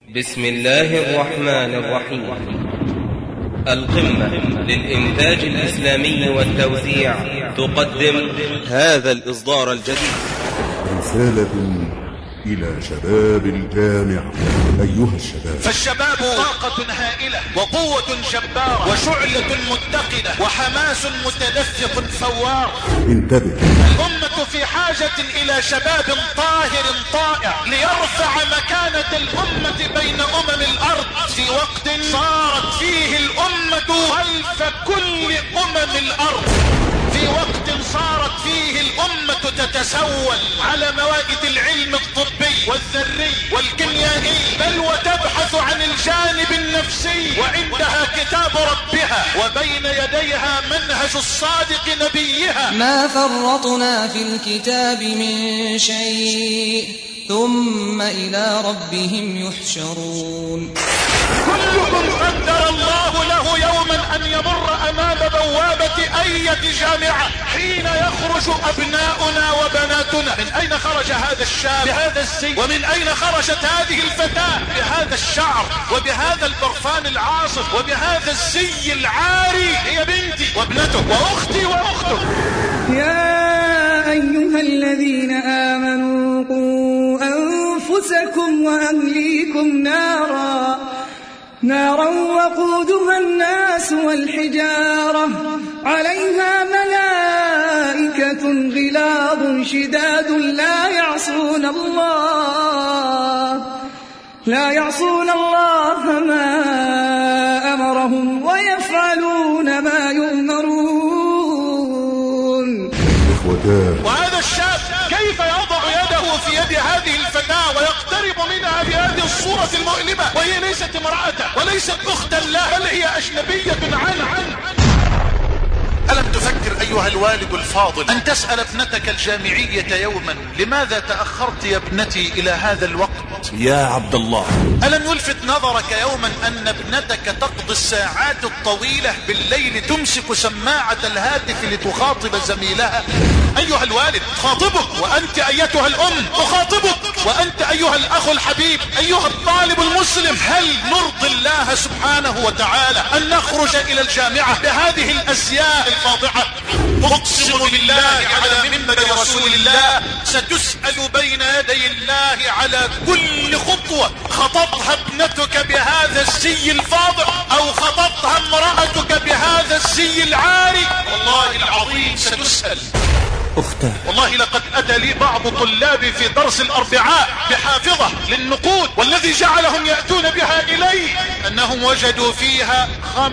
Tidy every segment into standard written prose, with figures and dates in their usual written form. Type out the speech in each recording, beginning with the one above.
بسم الله الرحمن الرحيم. القمة للإنتاج الإسلامي والتوزيع تقدم هذا الإصدار الجديد. رسالة إلى شباب الجامعة. أيها الشباب، فالشباب طاقة هائلة وقوة جبارة وشعلة متقدة وحماس متدفق فوار. انتبه، الأمة في حاجة إلى شباب طاهر طائع ليرفع مكانة الأمة بين أمم الأرض في وقت صارت فيه الأمة خلف كل أمم الأرض، في وقت صارت فيه الأمة تتسول على موائد العلم الطبي والذري والكيميائي، بل وتبحث عن الجانب النفسي، وعندها كتاب ربها وبين يديها منهج الصادق نبيها. ما فرطنا في الكتاب من شيء ثم إلى ربهم يحشرون. كلكم قدر الله له يوما أن يمر أمام بوابة أي جامعة حين يخرج أبناؤنا وبناتنا. من أين خرج هذا الشاب بهذا الزي؟ ومن أين خرجت هذه الفتاة بهذا الشعر وبهذا البرفان العاصف وبهذا الزي العاري؟ هي بنتي وابنته وأختي وأخته. يا أيها الذين آمنوا قوا أنفسكم وأهليكم نارا وقودها الناس والحجارة عليها ملائكة غلاظ شداد لا يعصون الله ما أمرهم ويفعلون ما يؤمرون. وهذا الشاب كيف يضع يده في يد هذه الفتاة ويقترب منها بهذه الصورة المؤلمة، وهي ليست امرأة وليست أختا له، بل هي أجنبية عنه. ألم تفكر أيها الوالد الفاضل أن تسأل ابنتك الجامعية يوما لماذا تأخرت يا ابنتي إلى هذا الوقت يا عبد الله؟ ألم يلفت نظرك يوما أن ابنتك تقضي الساعات الطويلة بالليل تمسك سماعة الهاتف لتخاطب زميلها؟ أيها الوالد خاطبك، وأنت أيتها الأم أخاطبك، وأنت أيها الأخ الحبيب أيها الطالب المسلم، هل نرضي الله سبحانه وتعالى أن نخرج إلى الجامعة بهذه الأزياء الفاضحة؟ أقسم بالله على منبر رسول الله ستسأل بين يدي الله على كل خطوة خطبتها ابنتك بهذا الزي الفاضح أو خطبتها امرأتك بهذا الزي العاري. والله العظيم ستسأل. أختاه، والله لقد أتى لي بعض طلابي في درس الأربعاء بحافظة للنقود، والذي جعلهم يأتون بها إلي أنهم وجدوا فيها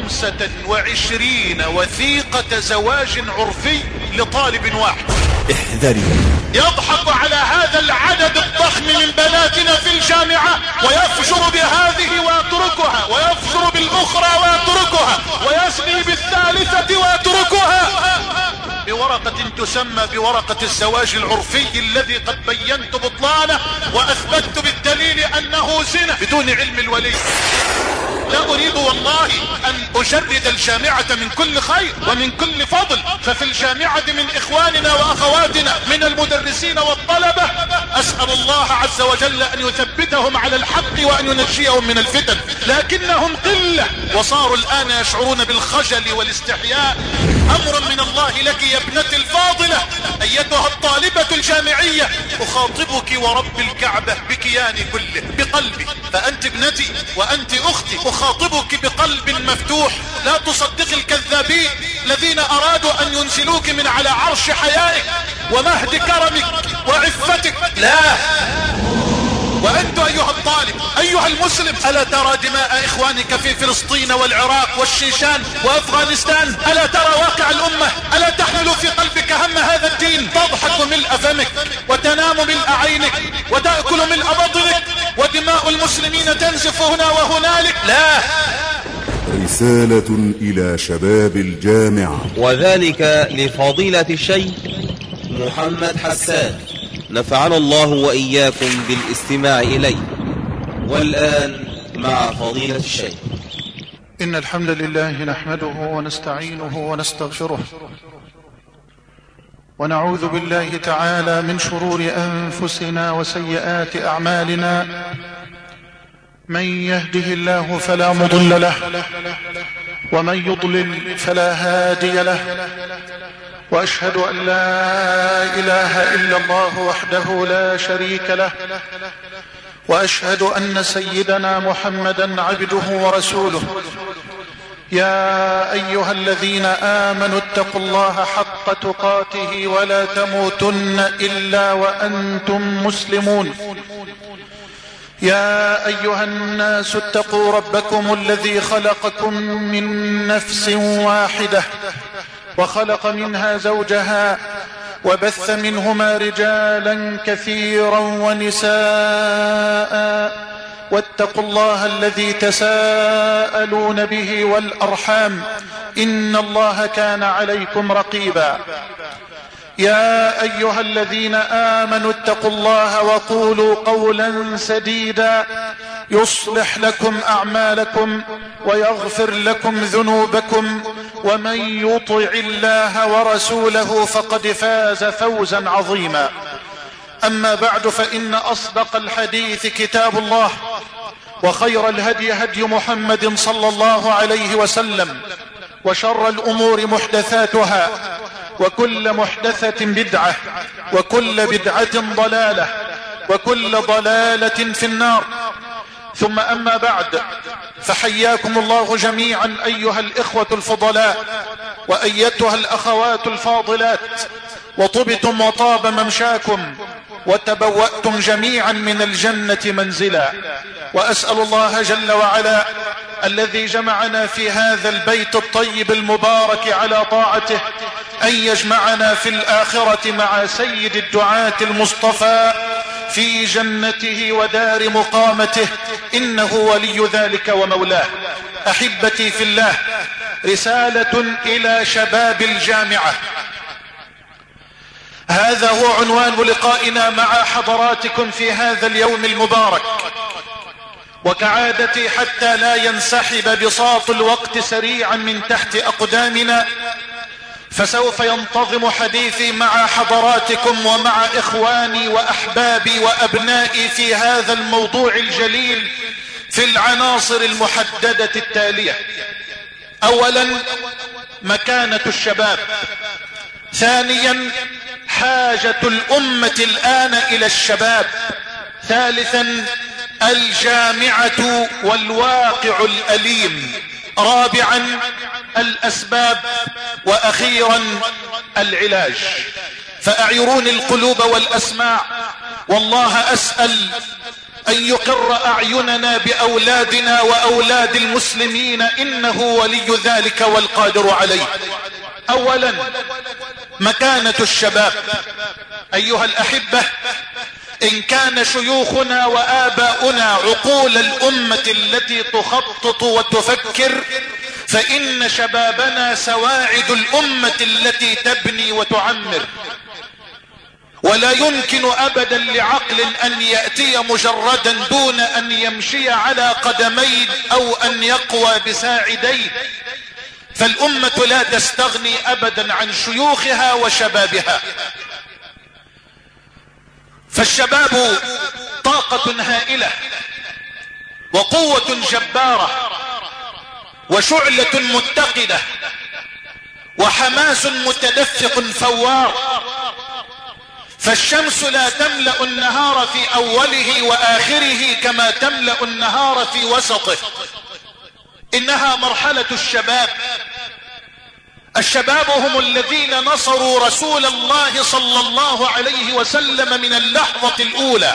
25 وثيقة زواج عرفي لطالب واحد. احذري. يضحك على هذا العدد الضخم من بناتنا في الجامعة ويفجر بهذه ويتركها، ويفجر بالأخرى ويتركها، ويسني بالثالثة ويتركها بورقة تسمى بورقة الزواج العرفي الذي قد بينت بطلانه وأثبتت بالدليل أنه زنا بدون علم الولي. لا أريد والله أن أجرد الجامعة من كل خير ومن كل فضل، ففي الجامعة من إخواننا وأخواتنا من المدرسين والطلبة أسأل الله عز وجل أن يثبتهم على الحق وأن ينجيهم من الفتن، لكنهم قلة وصاروا الآن يشعرون بالخجل والاستحياء. أمر من الله لك يا ابنتي الفاضلة أيتها الطالبة الجامعية، أخاطبك ورب الكعبة بكياني كله بقلبي، فأنت ابنتي وأنت أختي، أخاطبك بقلب مفتوح. لا تصدق الكذابين الذين أرادوا أن ينزلوك من على عرش حيائك ومهد كرمك وعفتك، لا. وأنت أيها الطالب أيها المسلم، ألا ترى دماء إخوانك في فلسطين والعراق والشيشان وأفغانستان؟ ألا ترى واقع الأمة؟ ألا تحمل في قلبك هم هذا الدين؟ تضحك ملء فمك وتنام ملء عينك وتأكل ملء بطنك ودماء المسلمين تنزف هنا وهنالك؟ لا. رسالة إلى شباب الجامعة، وذلك لفضيلة الشيخ محمد حسان، نفعنا الله وإياكم بالاستماع إليه. والآن مع فضيلة الشيخ. إن الحمد لله نحمده ونستعينه ونستغفره، ونعوذ بالله تعالى من شرور أنفسنا وسيئات أعمالنا، من يهده الله فلا مضل له ومن يضلل فلا هادي له، وأشهد أن لا إله إلا الله وحده لا شريك له، وأشهد أن سيدنا محمدا عبده ورسوله. يا أيها الذين آمنوا اتقوا الله حق تقاته ولا تموتن إلا وأنتم مسلمون. يا أيها الناس اتقوا ربكم الذي خلقكم من نفس واحدة وخلق منها زوجها وبث منهما رجالا كثيرا ونساء، واتقوا الله الذي تساءلون به والأرحام إن الله كان عليكم رقيبا. يا أيها الذين آمنوا اتقوا الله وقولوا قولا سديدا يصلح لكم أعمالكم ويغفر لكم ذنوبكم، ومن يطع الله ورسوله فقد فاز فوزا عظيما. أما بعد، فإن أصدق الحديث كتاب الله، وخير الهدي هدي محمد صلى الله عليه وسلم، وشر الأمور محدثاتها، وكل محدثة بدعة، وكل بدعة ضلالة، وكل ضلالة في النار. ثم أما بعد، فحياكم الله جميعا أيها الإخوة الفضلاء وأيتها الأخوات الفاضلات، وطبتم وطاب ممشاكم وتبوأتم جميعا من الجنة منزلا. وأسأل الله جل وعلا الذي جمعنا في هذا البيت الطيب المبارك على طاعته أن يجمعنا في الآخرة مع سيد الدعاة المصطفى في جنته ودار مقامته، إنه ولي ذلك ومولاه. أحبتي في الله، رسالة إلى شباب الجامعة. هذا هو عنوان لقائنا مع حضراتكم في هذا اليوم المبارك. وكعادتي حتى لا ينسحب بساط الوقت سريعا من تحت أقدامنا، فسوف ينتظم حديثي مع حضراتكم ومع إخواني وأحبابي وأبنائي في هذا الموضوع الجليل في العناصر المحددة التالية. أولا، مكانة الشباب. ثانيا، حاجة الأمة الآن إلى الشباب. ثالثا، الجامعة والواقع الأليم. رابعا، الأسباب. وأخيرا، العلاج. فأعيروني القلوب والأسماع، والله أسأل أن يقر أعيننا بأولادنا وأولاد المسلمين، إنه ولي ذلك والقادر عليه. أولا، مكانة الشباب. أيها الأحبة، إن كان شيوخنا وآباؤنا عقول الأمة التي تخطط وتفكر، فإن شبابنا سواعد الأمة التي تبني وتعمر. ولا يمكن أبدا لعقل أن يأتي مجردا دون أن يمشي على قدمين أو أن يقوى بساعدين. فالأمة لا تستغني أبدا عن شيوخها وشبابها. فالشباب طاقة هائلة وقوة جبارة وشعلة متقدة وحماس متدفق فوار. فالشمس لا تملأ النهار في أوله وآخره كما تملأ النهار في وسطه. إنها مرحلة الشباب. الشباب هم الذين نصروا رسول الله صلى الله عليه وسلم من اللحظة الأولى.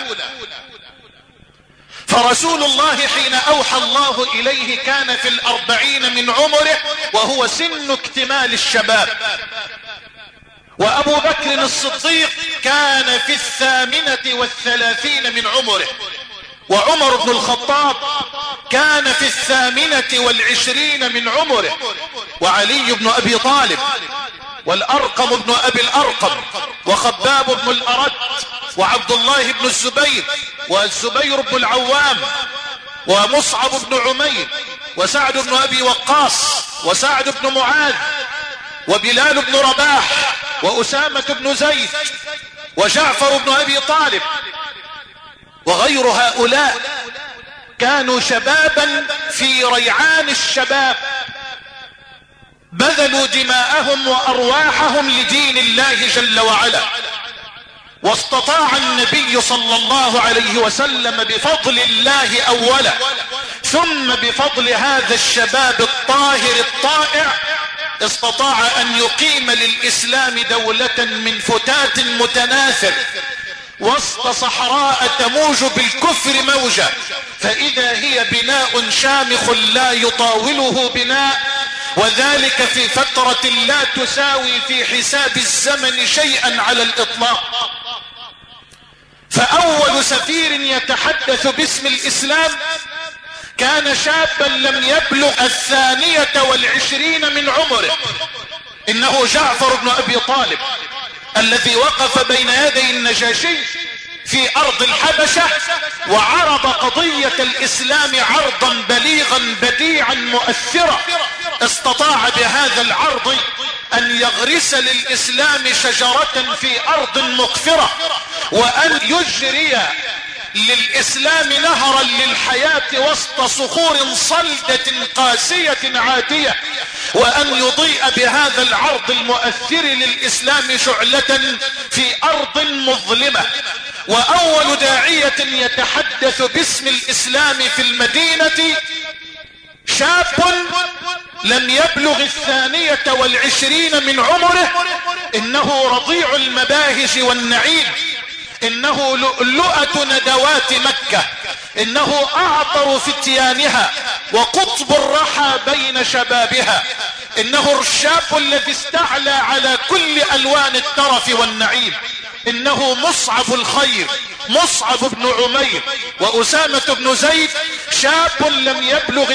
فرسول الله حين أوحى الله إليه كان في 40 من عمره، وهو سن اكتمال الشباب. وأبو بكر الصديق كان في 38 من عمره، وعمر بن الخطاب كان في 28 من عمره، وعلي بن أبي طالب والأرقم بن أبي الأرقم وخباب بن الأرد وعبد الله بن الزبير والزبير بن العوام ومصعب بن عمير وسعد بن أبي وقاص وسعد بن معاذ وبلال بن رباح وأسامة بن زيد وجعفر بن أبي طالب وغير هؤلاء كانوا شبابا في ريعان الشباب، بذلوا دماءهم وأرواحهم لدين الله جل وعلا. واستطاع النبي صلى الله عليه وسلم بفضل الله أولا ثم بفضل هذا الشباب الطاهر الطائع استطاع أن يقيم للإسلام دولة من فتات متناثر وسط صحراء تموج بالكفر موجة، فإذا هي بناء شامخ لا يطاوله بناء، وذلك في فترة لا تساوي في حساب الزمن شيئا على الإطلاق. فأول سفير يتحدث باسم الإسلام كان شابا لم يبلغ 22 من عمره، إنه جعفر بن أبي طالب الذي وقف بين يدي النجاشي في أرض الحبشة وعرض قضية الإسلام عرضا بليغا بديعا مؤثرا. استطاع بهذا العرض أن يغرس للإسلام شجرة في أرض مقفرة، وأن يجري للإسلام نهرا للحياة وسط صخور صلدة قاسية عاتية، وأن يضيء بهذا العرض المؤثر للإسلام شعلة في أرض مظلمة. وأول داعية يتحدث باسم الإسلام في المدينة شاب لم يبلغ 22 من عمره، إنه رضيع المباهج والنعيم، إنه لؤلؤة ندوات مكة، إنه أعطر فتيانها وقطب الرحى بين شبابها، إنه الشاب الذي استعلى على كل ألوان الترف والنعيم، إنه مصعب الخير، مصعب بن عمير وأسامة بن زيد، شاب لم يبلغ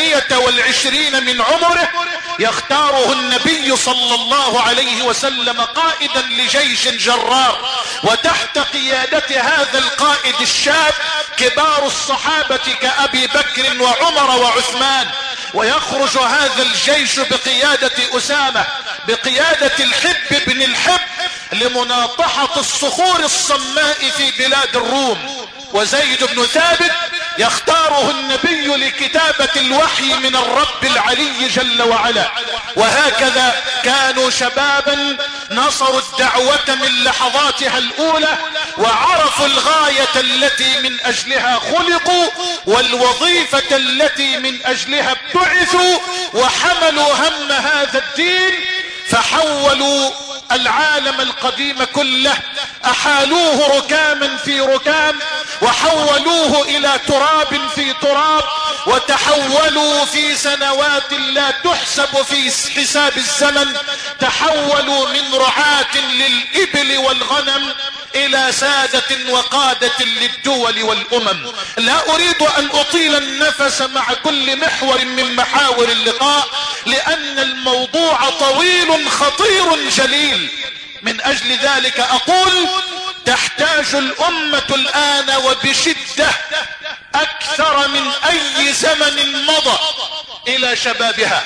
22 من عمره، يختاره النبي صلى الله عليه وسلم قائدا لجيش جرار، وتحت قيادة هذا القائد الشاب كبار الصحابة كأبي بكر وعمر وعثمان. ويخرج هذا الجيش بقيادة أسامة بقيادة الحب بن الحب لمناطحة الصخور الصماء في بلاد الروم، وزيد بن ثابت يختاره النبي لكتابة الوحي من الرب العلي جل وعلا. وهكذا كانوا شبابا نصروا الدعوة من لحظاتها الأولى، وعرفوا الغاية التي من أجلها خلقوا والوظيفة التي من أجلها ابتعثوا، وحملوا هم هذا الدين فحولوا العالم القديم كله، أحالوه ركاما في ركام وحولوه إلى تراب في تراب، وتحولوا في سنوات لا تحسب في حساب الزمن، تحولوا من رعاة للإبل والغنم إلى سادة وقادة للدول والأمم. لا أريد أن أطيل النفس مع كل محور من محاور اللقاء، لأن الموضوع طويل خطير جليل. من أجل ذلك أقول تحتاج الأمة الآن وبشدة أكثر من أي زمن مضى إلى شبابها.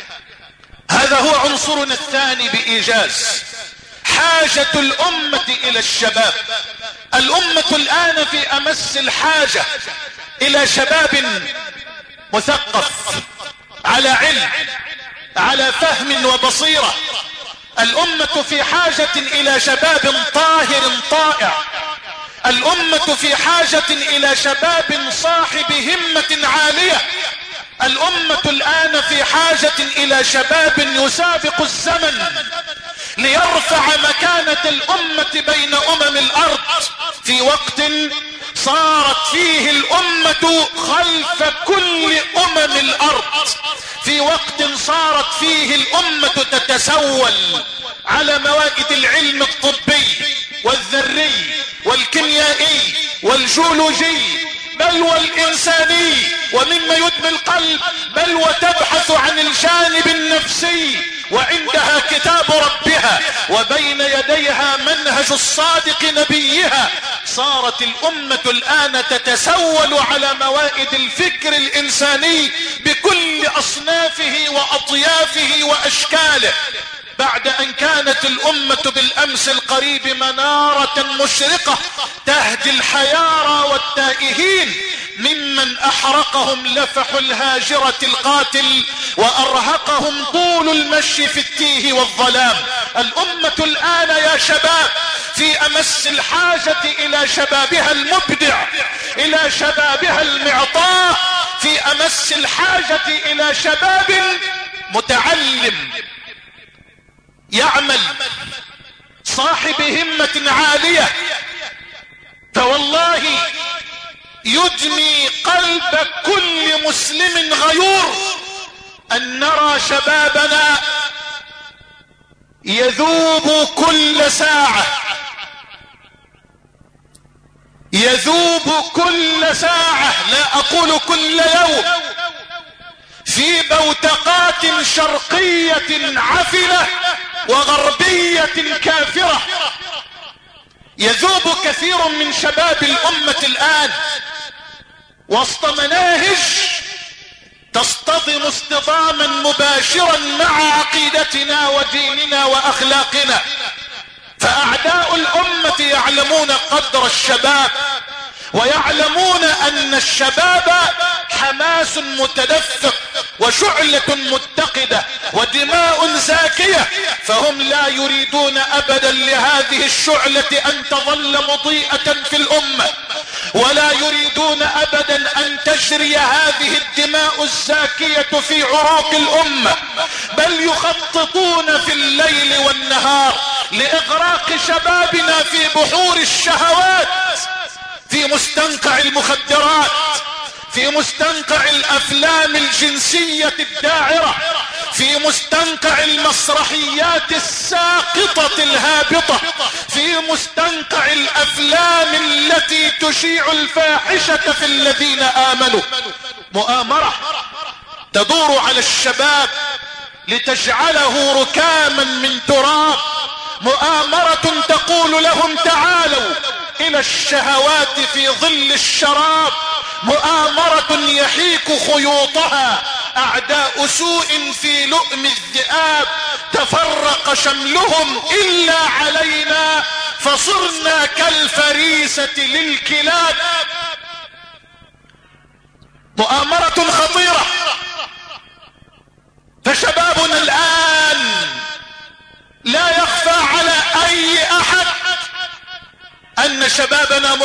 هذا هو عنصرنا الثاني بإيجاز، حاجة الأمة إلى الشباب. الأمة الآن في أمس الحاجة إلى شباب مثقف على علم على فهم وبصيرة. الأمة في حاجة إلى شباب طاهر طائع. الأمة في حاجة إلى شباب صاحب همة عالية. الأمة الآن في حاجة إلى شباب يسابق الزمن ليرفع مكانة الأمة بين أمم الأرض، في وقت صارت فيه الأمة خلف كل أمم الأرض، في وقت صارت فيه الأمة تتسول على موائد العلم الطبي والذري والكيميائي والجيولوجي بل والإنساني ومما يدمي القلب، بل وتبحث عن الجانب النفسي، وعندها كتاب ربها وبين يديها منهج الصادق نبيها. صارت الأمة الآن تتسول على موائد الفكر الإنساني بكل أصنافه وأطيافه وأشكاله. بعد أن كانت الأمة بالأمس القريب منارة مشرقة تهدي الحيارى والتائهين، ممن أحرقهم لفح الهاجرة القاتل وأرهقهم طول المشي في التيه والظلام. الأمة الآن يا شباب في أمس الحاجة إلى شبابها المبدع، إلى شبابها المعطاء، في أمس الحاجة إلى شباب متعلم يعمل صاحب همة عالية. فوالله يدمي قلب كل مسلم غيور أن نرى شبابنا يذوب كل ساعة، يذوب كل ساعة، لا أقول كل يوم، في بوتقات شرقية عفنة وغربية كافرة. يذوب كثير من شباب الأمة الآن وسط مناهج تصطدم اصطداما مباشرا مع عقيدتنا وديننا وأخلاقنا. فأعداء الأمة يعلمون قدر الشباب، ويعلمون أن الشباب حماس متدفق وشعلة متقدة ودماء زاكية، فهم لا يريدون أبدا لهذه الشعلة أن تظل مضيئة في الأمة، ولا يريدون أبدا أن تجري هذه الدماء الزاكية في عروق الأمة، بل يخططون في الليل والنهار لإغراق شبابنا في بحور الشهوات، في مستنقع المخدرات، في مستنقع الأفلام الجنسية الداعرة، في مستنقع المسرحيات الساقطة الهابطة، في مستنقع الأفلام التي تشيع الفاحشة في الذين آمنوا. مؤامرة تدور على الشباب لتجعله ركاما من تراب، مؤامرة تقول لهم تعالوا إلى الشهوات في ظل الشراب، مؤامرة يحيك خيوطها أعداء سوء في لؤم الذئاب، تفرق شملهم إلا علينا فصرنا كالفريسة للكلاب. مؤامرة خطيرة. فشبابنا الآن لا يخفى على أي أحد أن شبابنا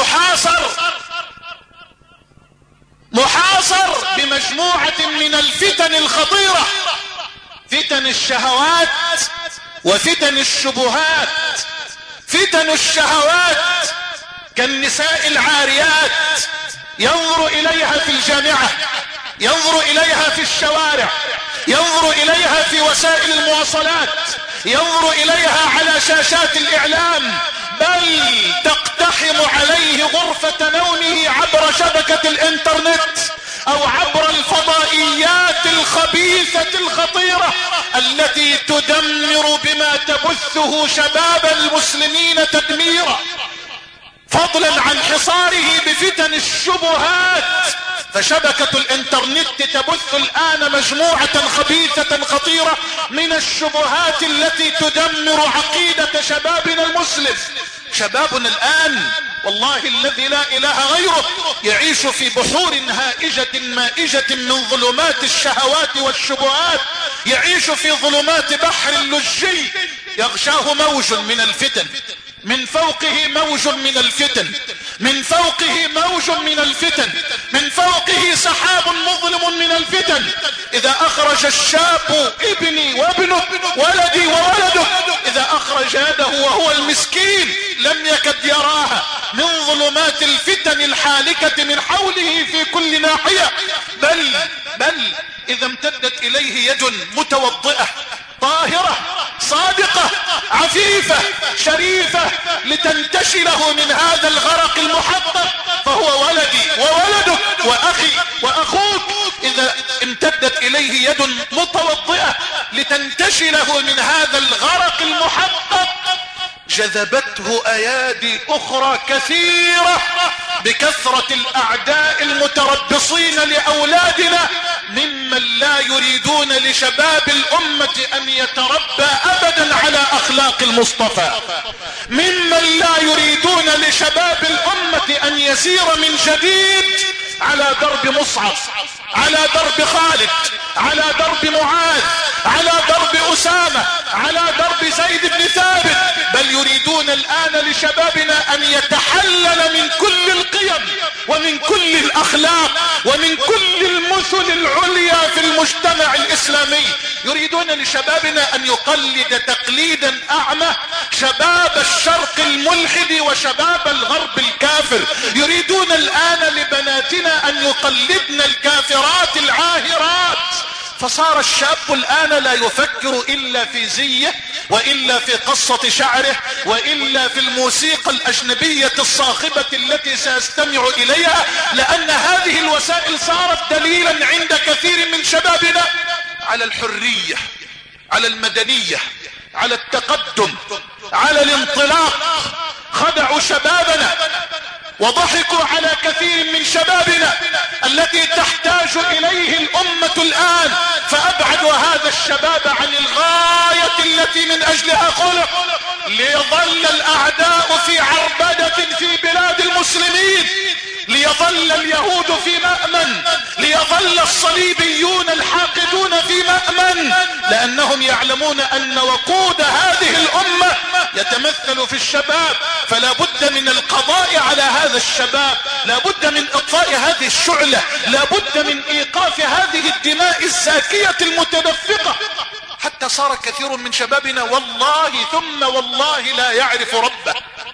محاصر بمجموعة من الفتن الخطيرة، فتن الشهوات وفتن الشبهات. فتن الشهوات كالنساء العاريات، ينظر إليها في الجامعة، ينظر إليها في الشوارع، ينظر إليها في وسائل المواصلات، ينظر إليها على شاشات الإعلام، بل تقتحم عليه غرفة نومه عبر شبكة الإنترنت أو عبر الفضائيات الخبيثة الخطيرة التي تدمر بما تبثه شباب المسلمين تدميرا، فضلا عن حصاره بفتن الشبهات. فشبكة الانترنت تبث الآن مجموعة خبيثة خطيرة من الشبهات التي تدمر عقيدة شبابنا المسلم. شبابنا الآن والله الذي لا إله غيره يعيش في بحور هائجة مائجة من ظلمات الشهوات والشبهات، يعيش في ظلمات بحر لجي يغشاه موج من الفتن، من فوقه موج من الفتن، من فوقه موج من الفتن، من فوقه سحاب مظلم من الفتن. إذا أخرج الشاب ابني وابنه ولدي وولده، إذا أخرج يده وهو المسكين لم يكد يراها من ظلمات الفتن الحالكة من حوله في كل ناحية. بل إذا امتدت إليه يد متوضئة طاهرة صادقة عفيفة شريفة لتنتشله من هذا الغرق المحطم، فهو ولدي وولدك وأخي وأخوك. إذا امتدت إليه يد متوضئة لتنتشله من هذا الغرق المحطم، جذبته أيادي أخرى كثيرة بكثرة الأعداء المتربصين لأولادنا ممن لا يريدون لشباب الأمة أن يتربى أبدا على أخلاق المصطفى، ممن لا يريدون لشباب الأمة أن يسير من جديد على درب مصعب، على درب خالد، على درب معاذ، على درب أسامة، على درب زيد بن ثابت، بل يريدون الآن لشبابنا أن يتحلل من كل القيم ومن كل الأخلاق ومن كل المثل العليا في المجتمع الإسلامي. يريدون لشبابنا أن يقلد تقليدا أعمى شباب الشرق الملحد وشباب الغرب الكافر. يريدون الآن لبناتنا أن يقلدن الكافرات العاهرات. فصار الشاب الآن لا يفكر إلا في زيه، وإلا في قصة شعره، وإلا في الموسيقى الأجنبية الصاخبة التي سيستمع إليها، لأن هذه الوسائل صارت دليلا عند كثير من شبابنا على الحرية، على المدنية، على التقدم، على الانطلاق. خدعوا شبابنا وضحكوا على كثير من شبابنا التي تحتاج إليه الأمة الآن، فأبعدوا هذا الشباب عن الغاية التي من أجلها خلق، ليظل الأعداء في عربدة في بلاد المسلمين، ليظل اليهود في مأمن، ليظل الصليبيون الحاقدون في مأمن، لأنهم يعلمون أن وقود هذه الأمة يتمثل في الشباب. فلا بد من القضاء على هذا الشباب، لا بد من إطفاء هذه الشعلة، لا بد من إيقاف هذه الدماء الزاكية المتدفقة. حتى صار كثير من شبابنا والله ثم والله لا يعرف ربه،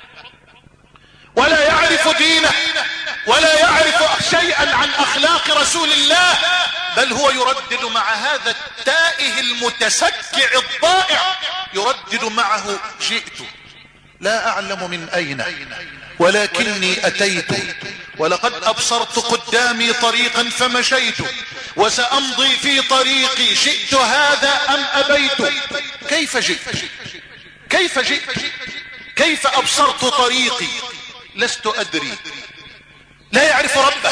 ولا يعرف دينه، ولا يعرف شيئا عن أخلاق رسول الله، بل هو يردد مع هذا التائه المتسكع الضائع، يردد معه: جئت لا أعلم من أين ولكني أتيت، ولقد أبصرت قدامي طريقا فمشيت، وسأمضي في طريقي، شئت هذا أم أبيت. كيف جئت؟ كيف جئت؟ كيف أبصرت طريقي؟ لست أدري. لا يعرف ربه،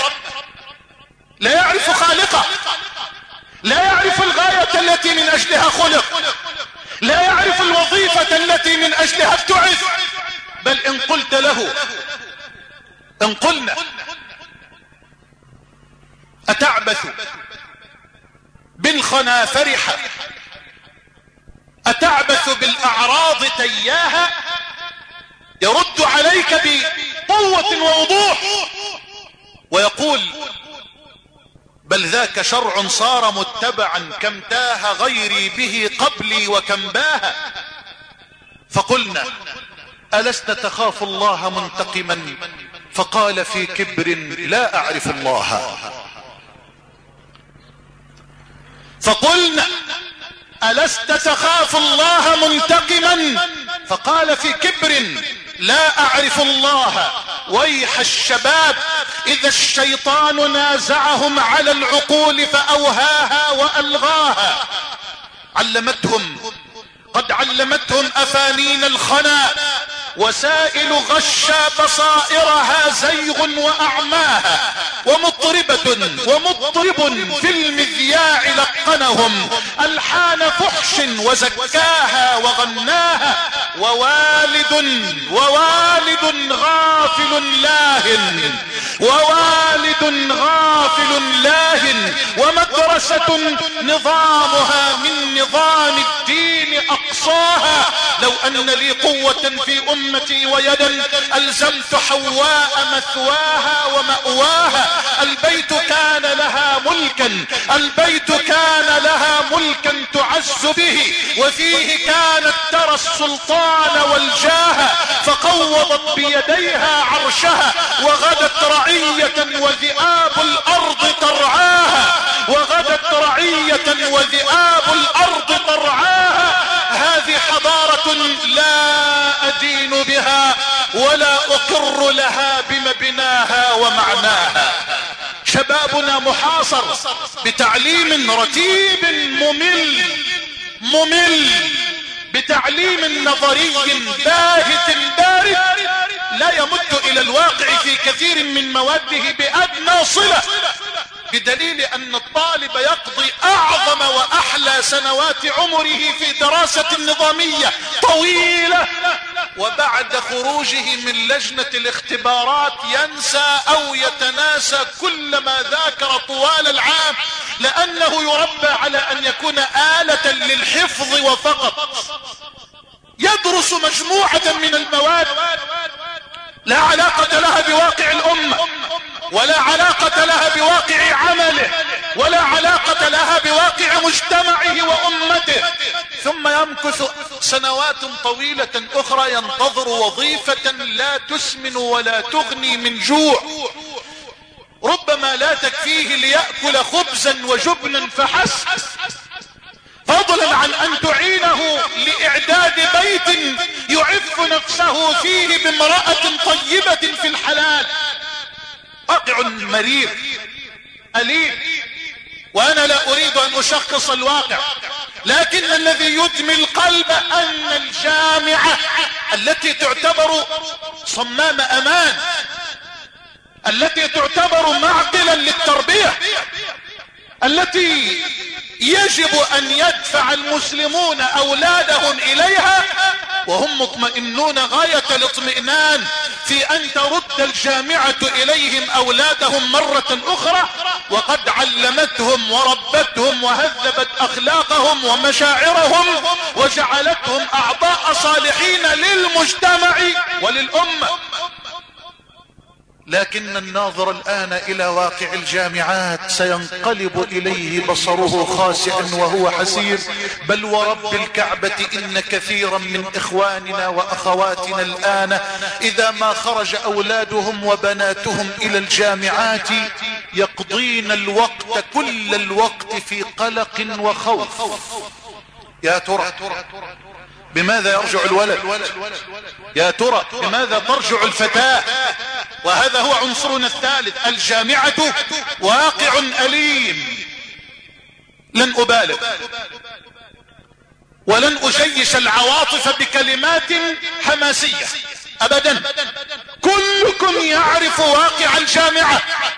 لا يعرف خالقه، لا يعرف الغاية التي من أجلها خلق، لا يعرف الوظيفة التي من أجلها ابتعث. بل إن قلت له، إن قلنا أتعبث بالخنا فرحة، أتعبث بالأعراض تياها، يرد عليك بقوة ووضوح ويقول: بل ذاك شرع صار متبعا، كم تاه غيري به قبلي وكم باها. فقلنا: ألست تخاف الله منتقما؟ فقال في كبر: لا أعرف الله. فقلنا: ألست تخاف الله منتقما؟ فقال في كبر: لا أعرف الله. ويح الشباب إذا الشيطان نازعهم على العقول فأوهاها وألغاها. قد علمتهم أفانين الخنا، وسائل غشا بصائرها زيغ وأعماها، ومطرب في المذياع لقنهم ألحان فحش وزكاها وغناها. ووالد غافل لاهٍ، ومدرسة نظامها من نظام الدين أقصاها. لو أن لي قوة في أمتي ويدا ألزمت حواء مثواها ومأواها. البيت كان لها ملكا تعز به، وفيه كانت ترى السلطان والجاه، فقوضت بيديها عرشها، وغدت رعية وذئاب الأرض ترعاها. هذه حضارة لا أدين بها ولا أقر لها بمبناها ومعناها. شبابنا محاصر بتعليم رتيب ممل، بتعليم نظري باهت بارد، لا يمد إلى الواقع في كثير من مواده بأدنى صلة، بدليل أن الطالب يقضي أعظم وأحلى سنوات عمره في دراسة نظامية طويلة وبعد خروجه من لجنة الاختبارات ينسى او يتناسى كل ما ذاكر طوال العام، لانه يربى على ان يكون آلة للحفظ وفقط. يدرس مجموعة من المواد لا علاقة لها بواقع الأمة، ولا علاقة لها بواقع عمله، ولا علاقة لها بواقع مجتمعه وأمته، ثم يمكث سنوات طويلة أخرى ينتظر وظيفة لا تسمن ولا تغني من جوع، ربما لا تكفيه ليأكل خبزا وجبنا فحسب، فضلا عن أن تعينه لإعداد بيت يعف نفسه فيه بامرأة طيبة في الحلال. واقع مرير أليم، وأنا لا أريد أن أشخص الواقع، لكن الذي يدمي القلب أن الجامعة التي تعتبر صمام أمان، التي تعتبر معقلا للتربية، التي يجب أن يدفع المسلمون أولادهم إليها وهم مطمئنون غاية الاطمئنان في أن ترد الجامعة إليهم أولادهم مرة أخرى، وقد علمتهم وربتهم وهذبت أخلاقهم ومشاعرهم وجعلتهم أعضاء صالحين للمجتمع وللأمة. لكن الناظر الآن إلى واقع الجامعات سينقلب إليه بصره خاسئا وهو حسير. بل ورب الكعبة إن كثيرا من إخواننا وأخواتنا الآن إذا ما خرج أولادهم وبناتهم إلى الجامعات يقضين الوقت كل الوقت في قلق وخوف. يا ترى بماذا يرجع الولد؟ يا ترى بماذا ترجع الفتاة؟ وهذا هو عنصرنا الثالث. الجامعة واقع أليم. لن أبالغ ولن أجيش العواطف بكلمات حماسية أبدا. كلكم يعرف واقع الجامعة،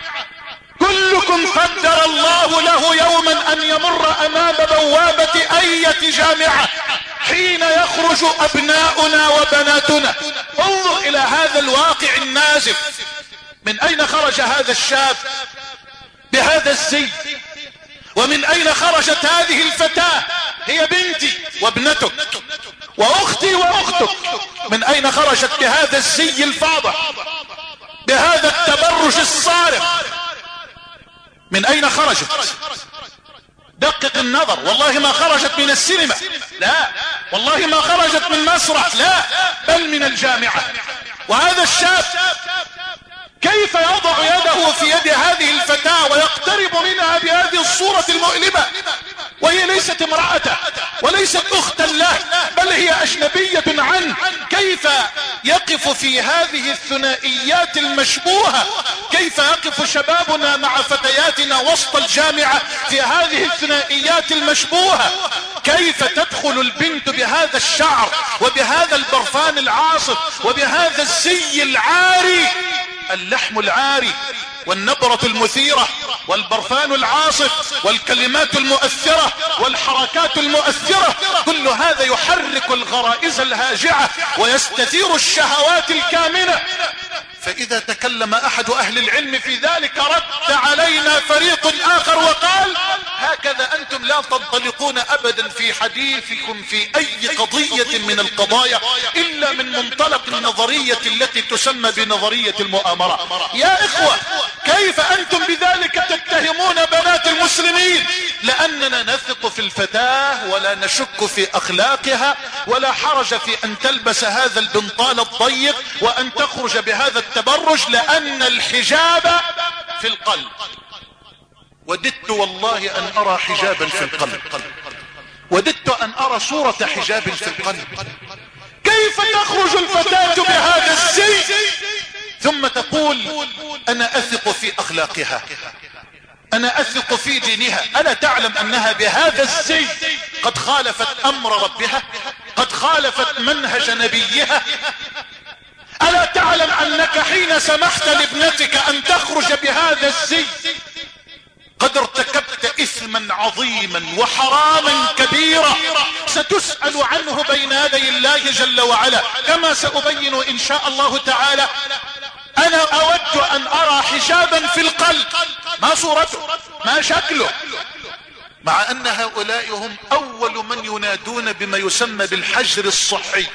كلكم قدر الله له يوما أن يمر أمام بوابة أي جامعة حين يخرج أبناؤنا وبناتنا. انظر إلى هذا الواقع النازف. من أين خرج هذا الشاب بهذا الزي؟ ومن أين خرجت هذه الفتاة؟ هي بنتي وابنتك وأختي وأختك. من أين خرجت بهذا الزي الفاضح، بهذا التبرج الصارخ؟ من أين خرجت؟ دقق النظر. والله ما خرجت من السينما، لا والله ما خرجت من مسرح، لا بل من الجامعة. وهذا الشاب كيف يضع يده في يد هذه الفتاة ويقترب منها بهذه الصورة المؤلمة وهي ليست امرأته وليست أختا له، بل هي أجنبية عنه؟ كيف يقف في هذه الثنائيات المشبوهة؟ كيف يقف شبابنا مع فتياتنا وسط الجامعة في هذه الثنائيات المشبوهة؟ كيف تدخل البنت بهذا الشعر وبهذا البرفان العاصف وبهذا الزي العاري، اللحم العاري والنبرة المثيرة والبرفان العاصف والكلمات المؤثرة والحركات المؤثرة؟ كل هذا يحرك الغرائز الهاجعة ويستثير الشهوات الكامنة. فإذا تكلم أحد أهل العلم في ذلك رد علينا فريق آخر وقال: هكذا أنتم لا تنطلقون أبدا في حديثكم في أي قضية من القضايا إلا من منطلق النظرية التي تسمى بنظرية المؤامرة. يا إخوة، كيف أنتم بذلك تتهمون بنات المسلمين؟ لأننا نثق في الفتاة ولا نشك في أخلاقها، ولا حرج في أن تلبس هذا البنطال الضيق وأن تخرج بهذا التبرج، لأن الحجاب في القلب. وددت والله أن أرى حجابا في القلب، وددت أن أرى صورة حجاب في القلب. كيف تخرج الفتاة بهذا الزي ثم تقول: أنا أثق في أخلاقها، أنا أثق في دينها؟ ألا تعلم أنها بهذا الزي قد خالفت أمر ربها، قد خالفت منهج نبيها؟ ألا تعلم أنك حين سمحت لابنتك أن تخرج بهذا الزي قد ارتكبت إثما عظيما وحراما كبيرا ستسأل عنه بين يدي الله جل وعلا، كما سأبين إن شاء الله تعالى. أنا أود أن أرى حجابا في القلب، ما صورته، ما شكله، مع أن هؤلاء هم أول من ينادون بما يسمى بالحجر الصحي.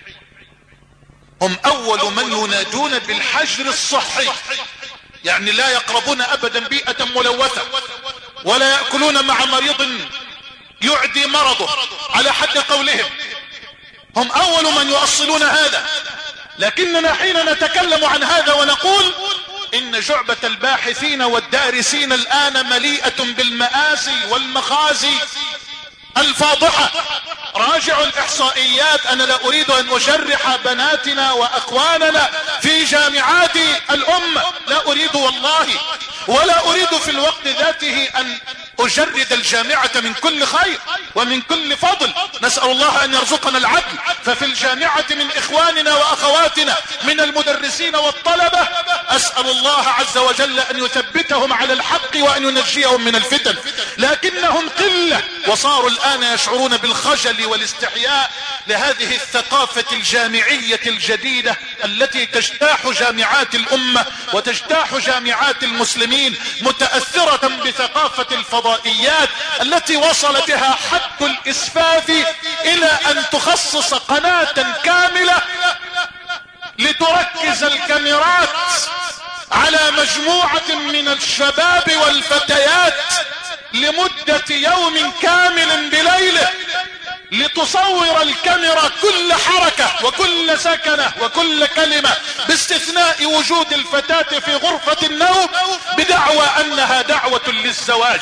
هم أول من ينادون بالحجر الصحي، يعني لا يقربون أبدا بيئة ملوثة، ولا يأكلون مع مريض يعدي مرضه على حد قولهم. هم أول من يؤصلون هذا. لكننا حين نتكلم عن هذا ونقول إن جعبة الباحثين والدارسين الآن مليئة بالمآسي والمخازي الفاضحة. راجعوا الإحصائيات. أنا لا أريد أن أجرح بناتنا وأخواننا في جامعات الأمة، لا أريد والله، ولا أريد في الوقت ذاته أن أجرد الجامعة من كل خير ومن كل فضل. نسأل الله أن يرزقنا العدل. ففي الجامعة من إخواننا وأخواتنا من المدرسين والطلبة أسأل الله عز وجل أن يثبتهم على الحق وأن ينجيهم من الفتن، لكنهم قلة، وصاروا الآن يشعرون بالخجل والاستحياء لهذه الثقافة الجامعية الجديدة التي تجتاح جامعات الأمة وتجتاح جامعات المسلمين، متأثرة بثقافة الفضائيات التي وصل بها حد الإسفاف إلى أن تخصص قناة كاملة لتركز الكاميرات على مجموعة من الشباب والفتيات لمدة يوم كامل بليله، لتصور الكاميرا كل حركة وكل سكنة وكل كلمة باستثناء وجود الفتاة في غرفة النوم بدعوى أنها دعوة للزواج.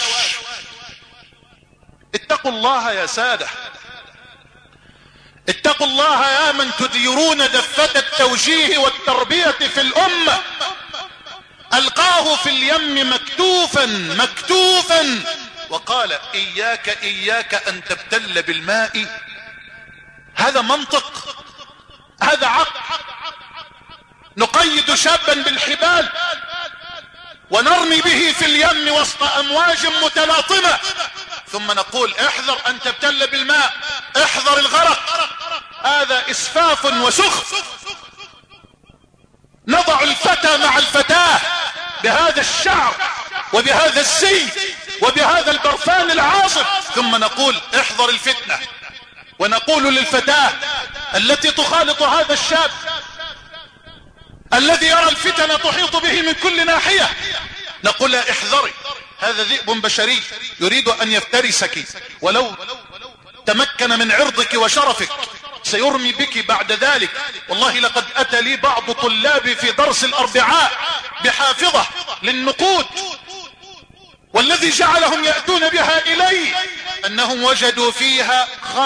اتقوا الله يا سادة، اتقوا الله يا من تديرون دفة التوجيه والتربية في الأمة. ألقاه في اليم مكتوفا وقال إياك أن تبتل بالماء. هذا منطق؟ هذا عقل؟ نقيد شابا بالحبال ونرمي به في اليم وسط أمواج متلاطمة ثم نقول احذر أن تبتل بالماء، احذر الغرق. هذا إسفاف وسخف. نضع الفتى مع الفتاة بهذا الشعر وبهذا الزي وبهذا البرفان العاصف، ثم نقول احذر الفتنة. ونقول للفتاة التي تخالط هذا الشاب الذي يرى الفتنة تحيط به من كل ناحية، نقول لها احذري، هذا ذئب بشري يريد أن يفترسك، ولو تمكن من عرضك وشرفك سيرمي بك بعد ذلك. والله لقد أتى لي بعض طلابي في درس الأربعاء بحافظة للنقود، والذي جعلهم يأتون بها إلي أنهم وجدوا فيها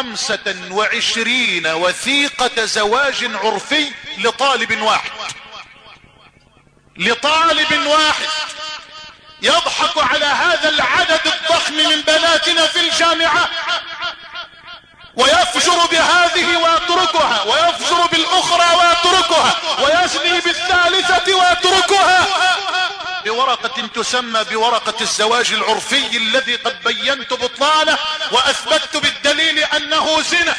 25 وثيقة زواج عرفي لطالب واحد. يضحك على هذا العدد الضخم من بناتنا في الجامعة ويفجر بهذه ويتركها، ويفجر بالأخرى ويتركها، ويزني بالثالثة ويتركها بورقة تسمى بورقة الزواج العرفي الذي قد بينت بطلانه وأثبتت بالدليل أنه زنا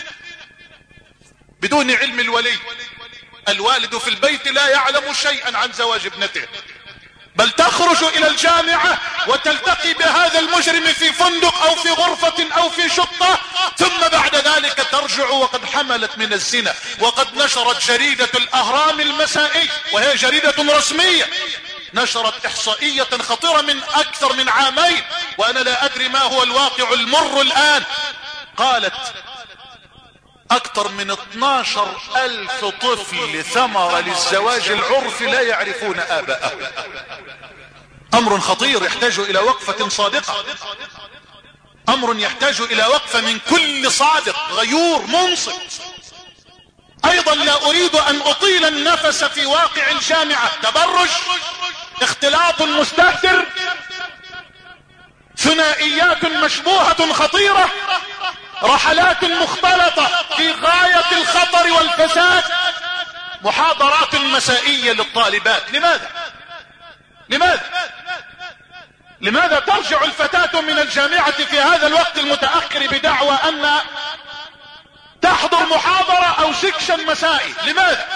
بدون علم الولي. الوالد في البيت لا يعلم شيئا عن زواج ابنته، بل تخرج إلى الجامعة وتلتقي بهذا المجرم في فندق أو في غرفة أو في شقة، ثم بعد ذلك ترجع وقد حملت من الزنا. وقد نشرت جريدة الأهرام المسائي، وهي جريدة رسمية، نشرت إحصائية خطيرة من أكثر من عامين، وأنا لا أدري ما هو الواقع المر الآن. قالت أكثر من 12,000 طفل ثمر للزواج العرفي لا يعرفون آباءهم. أمر خطير يحتاج إلى وقفة صادقة، أمر يحتاج إلى وقفة من كل صادق غيور منصف. أيضا لا أريد أن أطيل النفس في واقع الجامعة. تبرج، اختلاط مستهتر، ثنائيات مشبوهة خطيرة، رحلات مختلطة في غاية الخطر والفساد، محاضرات مسائية للطالبات. لماذا ترجع الفتاة من الجامعة في هذا الوقت المتأخر بدعوى أن محاضرة او سكشن مسائي. لماذا؟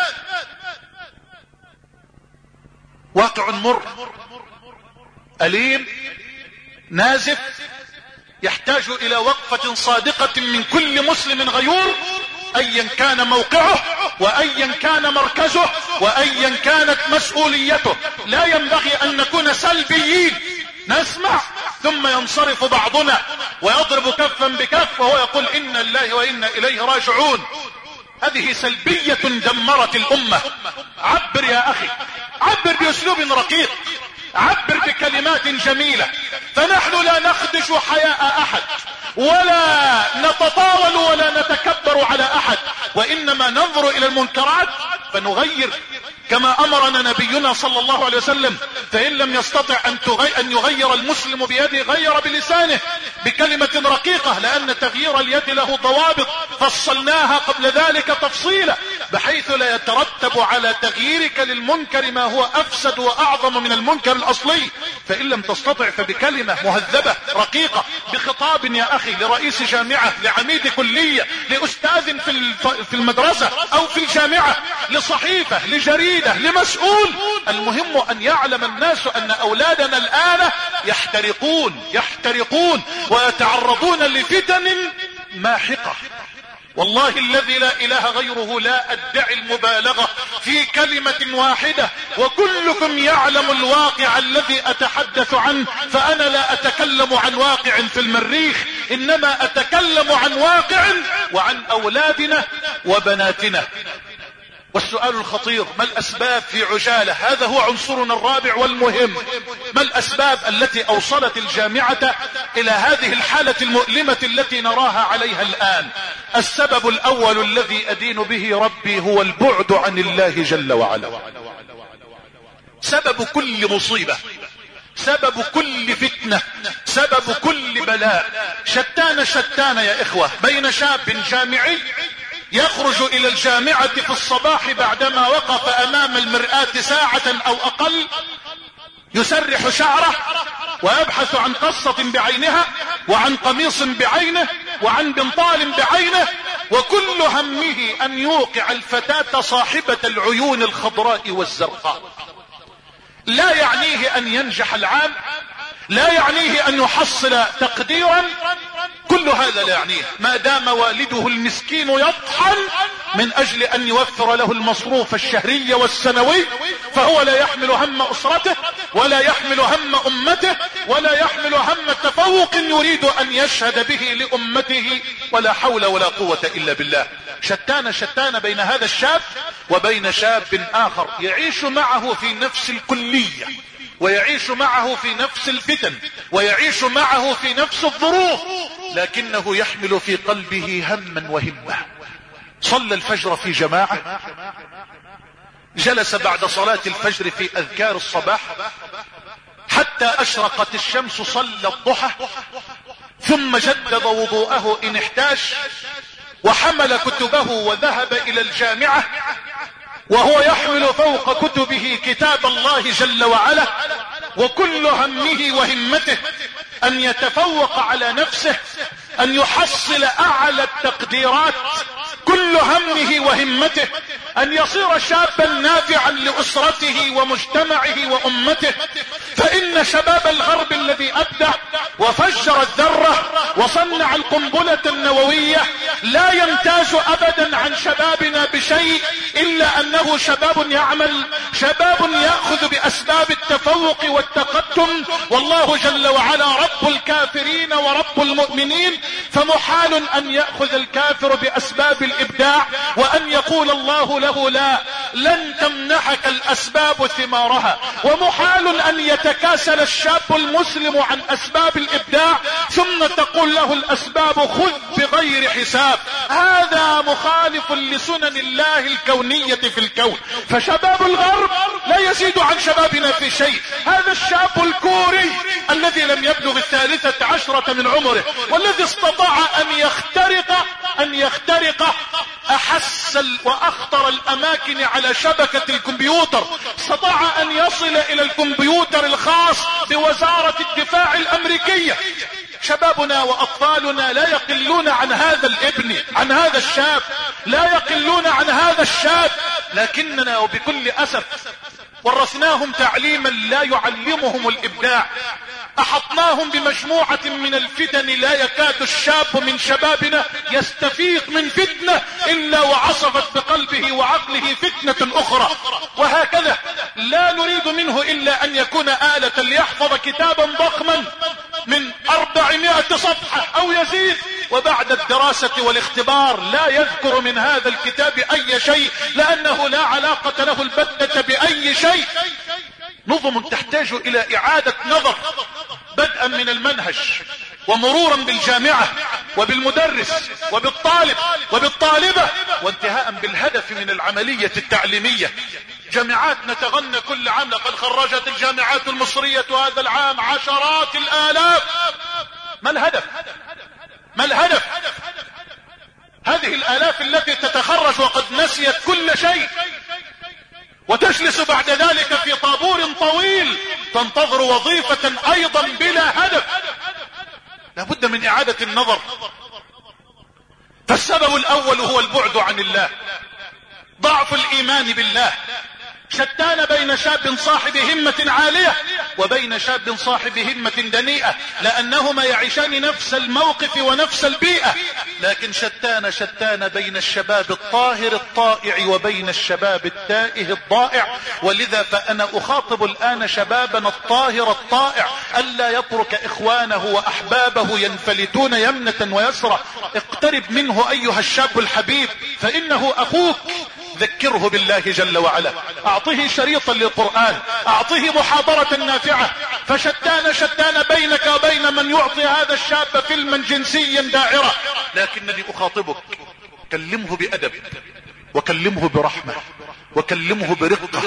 واقع مر أليم نازف يحتاج الى وقفة صادقة من كل مسلم غيور، ايا كان موقعه وايا كان مركزه وايا كانت مسؤوليته. لا ينبغي ان نكون سلبيين نسمع ثم ينصرف بعضنا ويضرب كفا بكف وهو يقول إنا لله وإنا إليه راجعون. هذه سلبية دمرت الأمة. عبر يا أخي، عبر بأسلوب رقيق، عبر بكلمات جميلة. فنحن لا نخدش حياء أحد ولا نتطاول ولا نتكبر على أحد، وإنما ننظر إلى المنكرات فنغير كما أمرنا نبينا صلى الله عليه وسلم. فإن لم يستطع أن يغير المسلم بيده غير بلسانه بكلمة رقيقة، لأن تغيير اليد له ضوابط فصلناها قبل ذلك تفصيلا، بحيث لا يترتب على تغييرك للمنكر ما هو أفسد وأعظم من المنكر الأصلي. فإن لم تستطع فبكلمة مهذبة رقيقة، بخطاب يا أخي لرئيس جامعة، لعميد كلية، لأستاذ في المدرسة أو في الجامعة، لصحيفة، لجريدة، لمسؤول. المهم أن يعلم الناس أن أولادنا الآن يحترقون ويتعرضون لفتن ماحقة. والله الذي لا إله غيره لا أدعي المبالغة في كلمة واحدة، وكلكم يعلم الواقع الذي أتحدث عنه. فأنا لا أتكلم عن واقع في المريخ، إنما أتكلم عن واقع وعن أولادنا وبناتنا. والسؤال الخطير: ما الأسباب في عجالة؟ هذا هو عنصرنا الرابع والمهم. ما الأسباب التي أوصلت الجامعة إلى هذه الحالة المؤلمة التي نراها عليها الآن؟ السبب الأول الذي أدين به ربي هو البعد عن الله جل وعلا. سبب كل مصيبة، سبب كل فتنة، سبب كل بلاء. شتان يا إخوة بين شاب جامعي يخرج إلى الجامعة في الصباح بعدما وقف أمام المرآة ساعة أو أقل، يسرح شعره ويبحث عن قصة بعينها وعن قميص بعينه وعن بنطال بعينه، وكل همه أن يوقع الفتاة صاحبة العيون الخضراء والزرقاء. لا يعنيه أن ينجح العام، لا يعنيه أن يحصل تقديرا، كل هذا لا يعنيه، ما دام والده المسكين يطحن من أجل أن يوفر له المصروف الشهري والسنوي، فهو لا يحمل هم أسرته ولا يحمل هم أمته ولا يحمل هم تفوق يريد أن يشهد به لأمته، ولا حول ولا قوة إلا بالله. شتان بين هذا الشاب وبين شاب آخر يعيش معه في نفس الكلية، ويعيش معه في نفس الفتن، ويعيش معه في نفس الظروف، لكنه يحمل في قلبه هما وهمة. صلى الفجر في جماعة، جلس بعد صلاة الفجر في أذكار الصباح حتى أشرقت الشمس، صلى الضحى، ثم جدد وضوءه إن احتاج، وحمل كتبه وذهب إلى الجامعة، وهو يحمل فوق كتبه كتاب الله جل وعلا، وكل همه وهمته أن يتفوق على نفسه، أن يحصل أعلى التقديرات. كل همه وهمته أن يصير شابا نافعا لأسرته ومجتمعه وأمته. فإن شباب الغرب الذي أبدع وفجر الذرة وصنع القنبلة النووية لا يمتاز أبدا عن شبابنا بشيء، إلا أنه شباب يعمل، شباب يأخذ بأسباب التفوق والتقدم. والله جل وعلا رب الكافرين ورب المؤمنين، فمحال أن يأخذ الكافر بأسباب الإبداع وأن يقول الله له لا، لن تمنحك الأسباب ثمارها. ومحال أن يتكاسل الشاب المسلم عن أسباب الإبداع ثم تقول له الأسباب خذ بغير حساب. هذا مخالف لسنن الله الكونية في الكون. فشباب الغرب لا يزيد عن شبابنا في شيء. هذا الشاب الكوري الذي لم يبلغ 13 من عمره، والذي استطاع أن يخترق أحس وأخطر الأماكن على شبكة الكمبيوتر، استطاع أن يصل إلى الكمبيوتر الخاص بوزارة الدفاع الأمريكية. شبابنا وأطفالنا لا يقلون عن هذا الابن، عن هذا الشاب، لا يقلون عن هذا الشاب، لكننا وبكل أسف ورثناهم تعليما لا يعلمهم الإبداع. أحطناهم بمجموعة من الفتن لا يكاد الشاب من شبابنا يستفيق من فتنة إلا وعصفت بقلبه وعقله فتنة أخرى. وهكذا لا نريد منه إلا أن يكون آلة ليحفظ كتابا ضخما من 400 صفحة أو يزيد، وبعد الدراسة والاختبار لا يذكر من هذا الكتاب أي شيء، لأنه لا علاقة له البتة بأي شيء. نظم تحتاج إلى إعادة نظر، بدءا من المنهج ومرورا بالجامعة وبالمدرس وبالطالب وبالطالبة، وانتهاء بالهدف من العملية التعليمية. جامعات نتغنى كل عام، لقد خرجت الجامعات المصرية هذا العام عشرات الآلاف. ما الهدف؟ ما الهدف؟ هذه الآلاف التي تتخرج وقد نسيت كل شيء، وتجلس بعد ذلك في طابور طويل تنتظر وظيفة أيضا بلا هدف. لابد من إعادة النظر. فالسبب الأول هو البعد عن الله، ضعف الإيمان بالله. شتان بين شاب صاحب همة عالية وبين شاب صاحب همة دنيئة، لأنهما يعيشان نفس الموقف ونفس البيئة، لكن شتان بين الشباب الطاهر الطائع وبين الشباب التائه الضائع. ولذا فأنا أخاطب الآن شبابنا الطاهر الطائع ألا يترك إخوانه وأحبابه ينفلتون يمنة ويسرى. اقترب منه أيها الشاب الحبيب، فإنه أخوك. ذكره بالله جل وعلا، أعطه شريطا للقرآن، أعطه محاضرة نافعة. فشتان بينك وبين من يعطي هذا الشاب فيلما جنسيا داعرة. لكنني أخاطبك، كلمه بأدب، وكلمه برحمة، وكلمه برقة،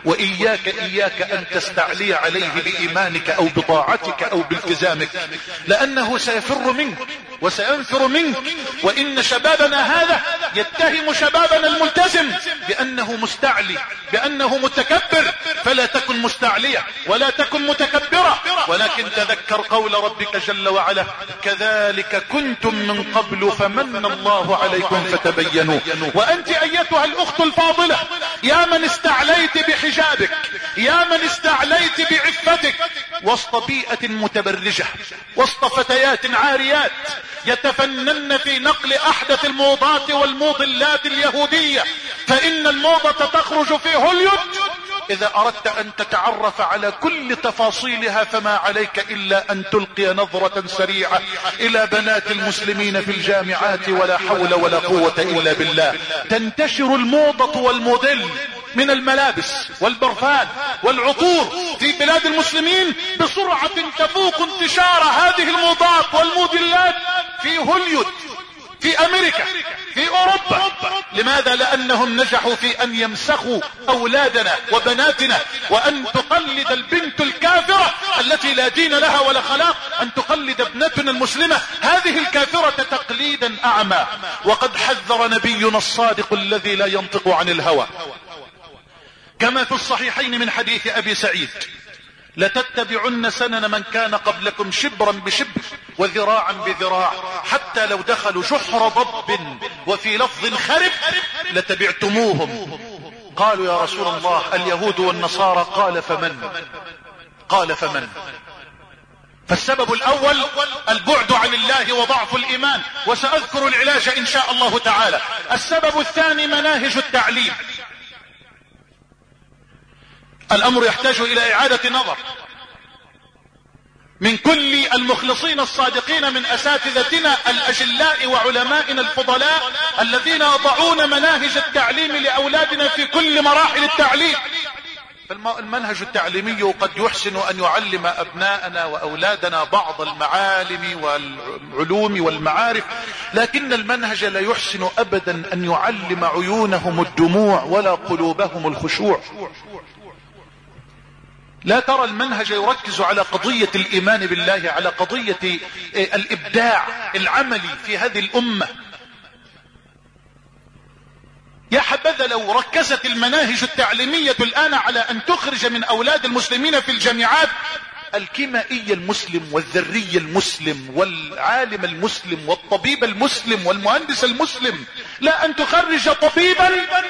وإياك أن تستعلي عليه بإيمانك أو بطاعتك أو بالتزامك، لأنه سيفر منك وسينفر منك. وإن شبابنا هذا يتهم شبابنا الملتزم بأنه مستعلي، بأنه متكبر. فلا تكن مستعلية ولا تكن متكبرة، ولكن تذكر قول ربك جل وعلا: كذلك كنتم من قبل فمن الله عليكم فتبينوا. وأنت أيتها الأخت الفاضلة، يا من استعليت بحجابك، يا من استعليت بعفتك وسط بيئة متبرجة، وسط فتيات عاريات يتفنن في نقل أحدث الموضات والموضلات اليهودية، فإن الموضة تخرج في هوليود. إذا أردت أن تتعرف على كل تفاصيلها فما عليك إلا أن تلقي نظرة سريعة إلى بنات المسلمين في الجامعات، ولا حول ولا قوة إلا بالله. تنتشر الموضة والموديل من الملابس والبرفان والعطور في بلاد المسلمين بسرعة تفوق انتشار هذه الموضات والموديلات في هوليود، في أمريكا، في أوروبا. لماذا؟ لأنهم نجحوا في أن يمسخوا أولادنا وبناتنا، وأن تقلد البنت الكافرة التي لا دين لها ولا خلاق أن تقلد ابنتنا المسلمة هذه الكافرة تقليدا أعمى. وقد حذر نبينا الصادق الذي لا ينطق عن الهوى كما في الصحيحين من حديث أبي سعيد: لتتبعن سنن من كان قبلكم شبرا بشبر وذراعا بذراع، حتى لو دخلوا شحر ضب وفي لفظ خرب لتبعتموهم. قالوا يا رسول الله اليهود والنصارى؟ قال فمن؟ فالسبب الأول البعد عن الله وضعف الإيمان، وسأذكر العلاج إن شاء الله تعالى. السبب الثاني مناهج التعليم. الأمر يحتاج إلى إعادة نظر من كل المخلصين الصادقين من أساتذتنا الأجلاء وعلمائنا الفضلاء الذين يضعون مناهج التعليم لأولادنا في كل مراحل التعليم. المنهج التعليمي قد يحسن أن يعلم أبناءنا وأولادنا بعض المعالم والعلوم والمعارف، لكن المنهج لا يحسن أبدا أن يعلم عيونهم الدموع ولا قلوبهم الخشوع. لا ترى المنهج يركز على قضية الإيمان بالله، على قضية الإبداع العملي في هذه الأمة. يا حبذا لو ركزت المناهج التعليمية الآن على أن تخرج من أولاد المسلمين في الجامعات الكيميائي المسلم والذري المسلم والعالم المسلم والطبيب المسلم والمهندس المسلم، لا أن تخرج طبيبا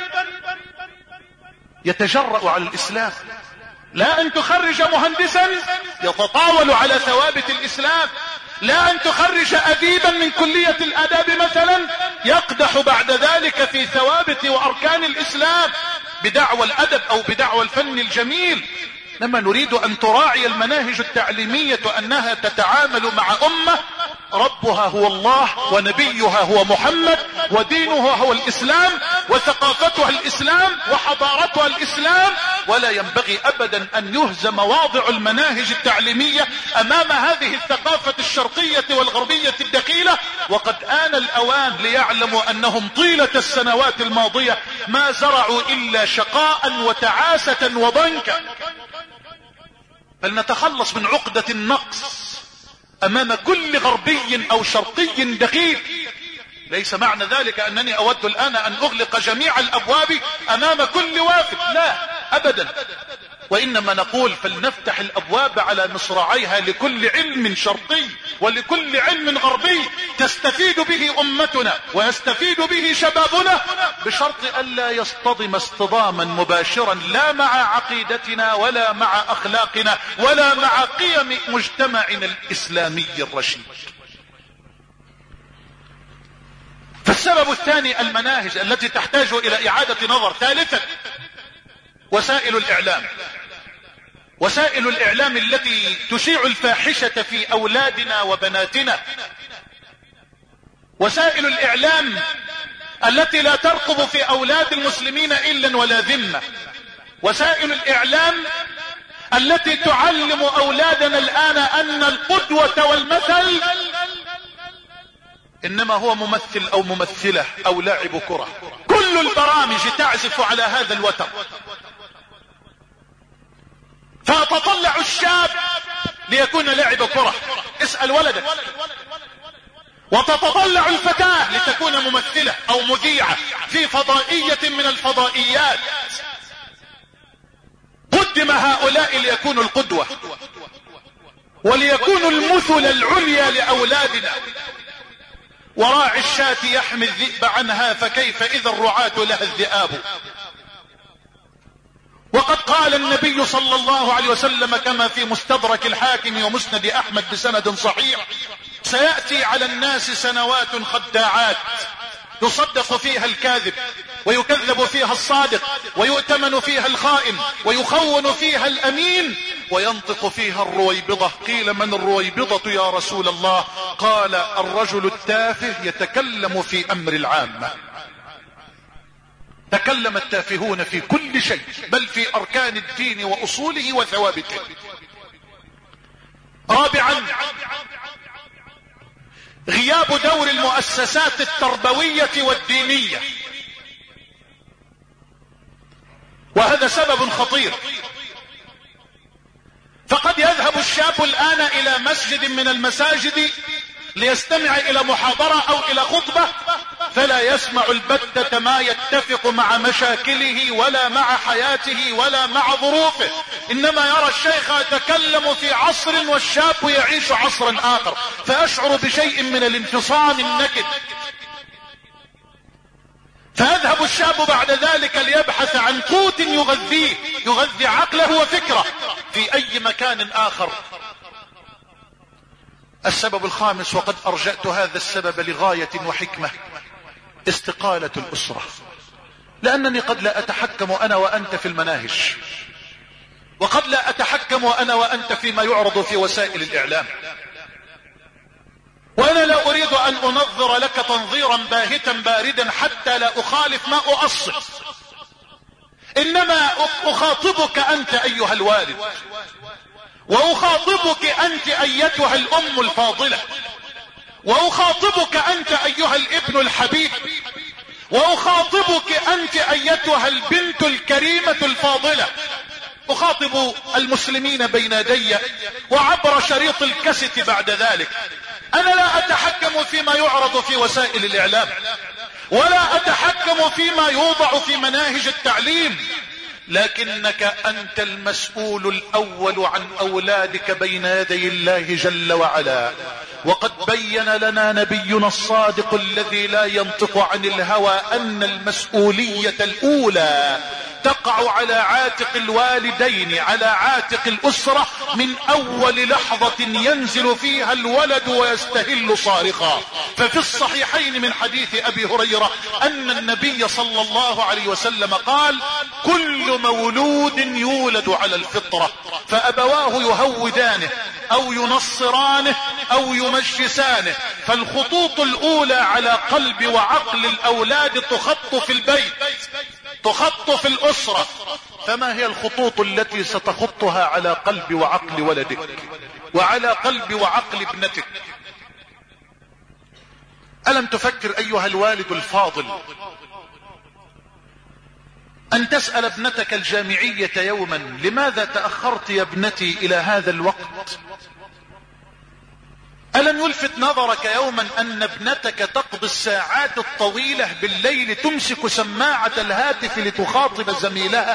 يتجرأ على الإسلام، لا أن تخرج مهندسا يتطاول على ثوابت الإسلام، لا أن تخرج أديبا من كلية الآداب مثلا يقدح بعد ذلك في ثوابت وأركان الإسلام بدعوى الأدب أو بدعوى الفن الجميل. لما نريد أن تراعي المناهج التعليمية أنها تتعامل مع أمة ربها هو الله ونبيها هو محمد ودينها هو الإسلام وثقافتها الإسلام وحضارتها الإسلام، ولا ينبغي أبدا أن يهزم واضع المناهج التعليمية أمام هذه الثقافة الشرقية والغربية الدخيلة. وقد آن الأوان ليعلموا أنهم طيلة السنوات الماضية ما زرعوا إلا شقاء وتعاسة وضنكا. فلنتخلص من عقدة النقص أمام كل غربي أو شرقي دخيل. ليس معنى ذلك أنني أود الآن أن أغلق جميع الأبواب أمام كل وافد، لا أبدا، وإنما نقول فلنفتح الأبواب على مصراعيها لكل علم شرقي ولكل علم غربي تستفيد به أمتنا ويستفيد به شبابنا، بشرط ألا يصطدم اصطداما مباشرا لا مع عقيدتنا ولا مع أخلاقنا ولا مع قيم مجتمعنا الإسلامي الرشيد. فالسبب الثاني المناهج التي تحتاج إلى إعادة نظر. ثالثا وسائل الإعلام، وسائل الإعلام التي تشيع الفاحشة في أولادنا وبناتنا، وسائل الإعلام التي لا ترقب في أولاد المسلمين إلا ولا ذمة، وسائل الإعلام التي تعلم أولادنا الآن أن القدوة والمثل إنما هو ممثل أو ممثلة أو لاعب كرة. كل البرامج تعزف على هذا الوتر، فيتطلع الشاب ليكون لاعب كرة، اسأل ولدك، وتتطلع الفتاة لتكون ممثلة أو مذيعة في فضائية من الفضائيات. قدم هؤلاء ليكونوا القدوة وليكونوا المثل العليا لأولادنا. وراعي الشاة يحمي الذئب عنها فكيف إذا الرعاة لها الذئاب. وقد قال النبي صلى الله عليه وسلم كما في مستدرك الحاكم ومسند أحمد بسند صحيح: سيأتي على الناس سنوات خداعات يصدق فيها الكاذب ويكذب فيها الصادق ويؤتمن فيها الخائن ويخون فيها الأمين وينطق فيها الرويبضة. قيل من الرويبضة يا رسول الله؟ قال الرجل التافه يتكلم في أمر العامة. تكلم التافهون في كل شيء، بل في أركان الدين وأصوله وثوابته. رابعا غياب دور المؤسسات التربوية والدينية، وهذا سبب خطير. فقد يذهب الشاب الآن إلى مسجد من المساجد ليستمع إلى محاضرة أو إلى خطبة، فلا يسمع البتة ما يتفق مع مشاكله ولا مع حياته ولا مع ظروفه، إنما يرى الشيخ يتكلم في عصر والشاب يعيش عصرا آخر، فيشعر بشيء من الانفصام النكد. فيذهب الشاب بعد ذلك ليبحث عن قوت يغذيه، يغذي عقله وفكره في أي مكان آخر. السبب الخامس، وقد أرجأت هذا السبب لغاية وحكمة: استقالة الأسرة. لأنني قد لا أتحكم أنا وأنت في المناهج، وقد لا أتحكم أنا وأنت فيما يعرض في وسائل الإعلام، وأنا لا أريد أن أنظر لك تنظيرا باهتا باردا حتى لا أخالف ما أؤصل، إنما أخاطبك أنت أيها الوالد، وأخاطبك أنت أيتها الأم الفاضلة، وأخاطبك أنت أيها الابن الحبيب، وأخاطبك أنت أيتها البنت الكريمة الفاضلة. أخاطب المسلمين بين يدي وعبر شريط الكاسيت بعد ذلك. أنا لا أتحكم فيما يعرض في وسائل الإعلام، ولا أتحكم فيما يوضع في مناهج التعليم، لكنك أنت المسؤول الأول عن أولادك بين يدي الله جل وعلا. وقد بين لنا نبينا الصادق الذي لا ينطق عن الهوى أن المسؤولية الأولى تقع على عاتق الوالدين، على عاتق الأسرة، من أول لحظة ينزل فيها الولد ويستهل صارخا. ففي الصحيحين من حديث أبي هريرة أن النبي صلى الله عليه وسلم قال: كل مولود يولد على الفطرة، فأبواه يهودانه أو ينصرانه أو يمجسانه. فالخطوط الأولى على قلب وعقل الأولاد تخط في البيت، تخط في الأسرة. فما هي الخطوط التي ستخطها على قلب وعقل ولدك وعلى قلب وعقل ابنتك؟ ألم تفكر أيها الوالد الفاضل أن تسأل ابنتك الجامعية يوما: لماذا تأخرت يا ابنتي إلى هذا الوقت؟ ألم يلفت نظرك يوما أن ابنتك تقضي الساعات الطويلة بالليل تمسك سماعة الهاتف لتخاطب زميلها؟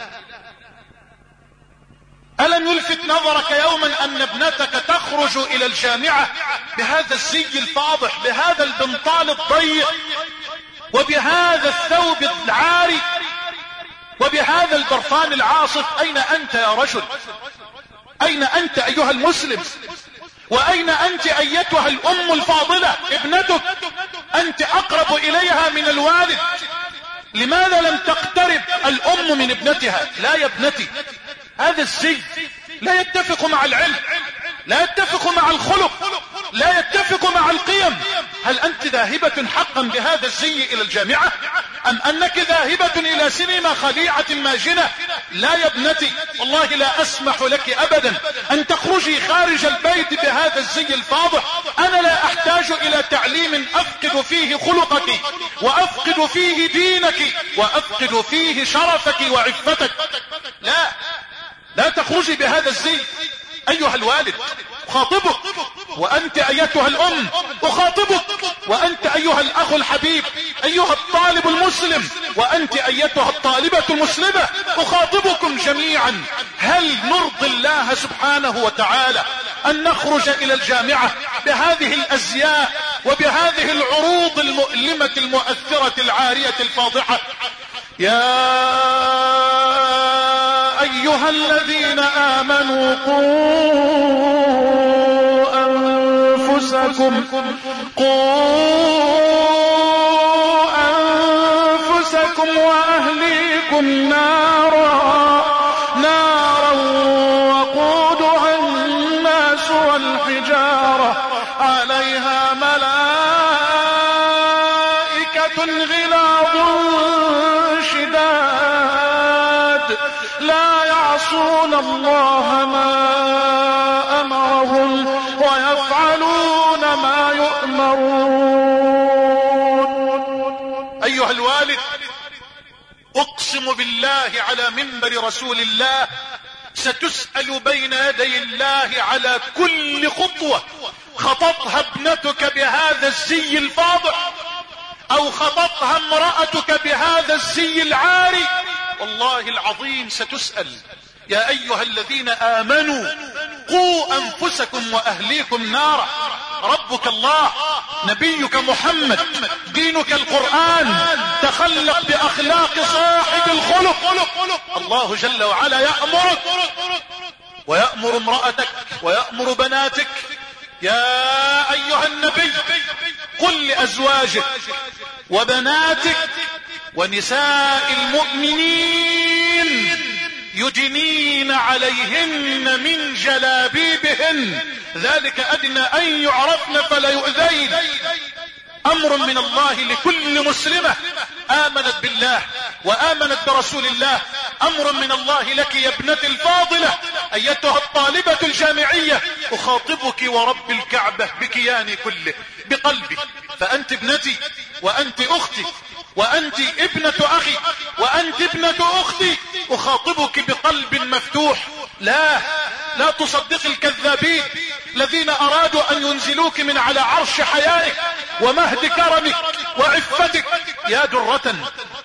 ألم يلفت نظرك يوما أن ابنتك تخرج إلى الجامعة بهذا الزي الفاضح، بهذا البنطال الضيق، وبهذا الثوب العاري، وبهذا البرفان العاصف؟ أين أنت يا رجل؟ أين أنت أيها المسلم؟ وأين أنت أيتها الأم الفاضلة؟ ابنتك أنت أقرب إليها من الوالد، لماذا لم تقترب الأم من ابنتها؟ لا يا ابنتي، هذا الزي لا يتفق مع العلم، لا يتفق مع الخلق، لا يتفق مع القيم. هل أنت ذاهبة حقا بهذا الزي إلى الجامعة، أم أنك ذاهبة إلى سينما خليعة ماجنة؟ لا يا ابنتي، والله لا أسمح لك أبدا أن تخرجي خارج البيت بهذا الزي الفاضح. أنا لا أحتاج إلى تعليم أفقد فيه خلقك، وأفقد فيه دينك، وأفقد فيه شرفك وعفتك. لا تخرجي بهذا الزي. أيها الوالد أخاطبك، وأنت أيتها الأم أخاطبك، وأنت أيها الأخ الحبيب، أيها الطالب المسلم، وأنت أيتها الطالبة المسلمة، أخاطبكم جميعا. هل نرضي الله سبحانه وتعالى أن نخرج إلى الجامعة بهذه الأزياء وبهذه العروض المؤلمة المؤثرة العارية الفاضحة؟ يا أيها الذين آمنوا قوا أنفسكم وأهليكم نارا وقودها الناس والحجارة عليها ملائكة غلاظ شداد لا يعصون الله ما أمرهم ويفعلون ما يؤمرون. أيها الوالد، أقسم بالله على منبر رسول الله ستسأل بين يدي الله على كل خطوة خططها ابنتك بهذا الزي الفاضح، أو خططها امرأتك بهذا الزي العاري. والله العظيم ستسأل. يا أيها الذين آمنوا قوا أنفسكم وأهليكم نارا. ربك الله، نبيك محمد، دينك القرآن، تخلق بأخلاق صاحب الخلق. الله جل وعلا يأمرك ويأمر امرأتك ويأمر بناتك. يا أيها النبي قل لأزواجك وبناتك ونساء المؤمنين يدنين عليهن من جلابيبهن ذلك أدنى أن يعرفن فلا يؤذين. أمر من الله لكل مسلمة آمنت بالله وآمنت برسول الله. أمر من الله لك يا ابنتي الفاضلة أيتها الطالبة الجامعية. أخاطبك ورب الكعبة بكياني كله بقلبي، فأنت ابنتي وأنت أختي وأنت ابنة أخي وأنت ابنة أختي. أخاطبك بقلب مفتوح. لا تصدق الكذابين الذين أرادوا أن ينزلوك من على عرش حيائك ومهد كرمك وعفتك. يا درة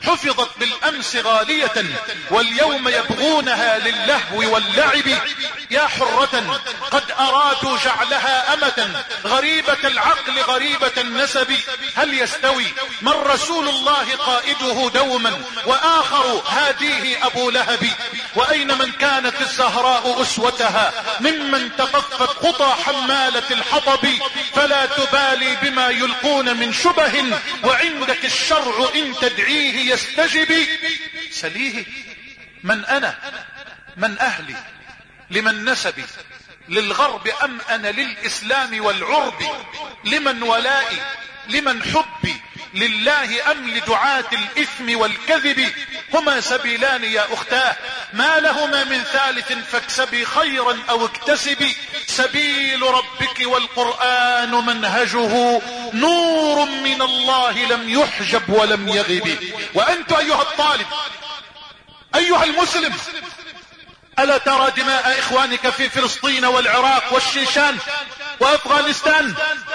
حفظت بالأمس غالية واليوم يبغونها للهو واللعب. يا حرة قد أرادوا جعلها أمة غريبة العقل غريبة النسب. هل يستوي من رسول الله قائده دوما وآخر هاديه أبو لهب؟ وأين من كانت الزهراء أسوتها ممن تقفت خطى حمالة الحطب؟ فلا تبالي بما يلقون من شبه وعندك الشرع إن تدعيه يستجب. سليه من أنا، من أهلي، لمن نسبي، للغرب أم أنا للإسلام والعرب؟ لمن ولائي، لمن حبي، لله أم لدعاة الإثم والكذب؟ هما سبيلان يا أختاه ما لهما من ثالث فاكسبي خيرا أو اكتسبي. سبيل ربك والقرآن منهجه نور من الله لم يحجب ولم يغب. وأنت أيها الطالب أيها المسلم، ألا ترى دماء إخوانك في فلسطين والعراق والشيشان وأفغانستان؟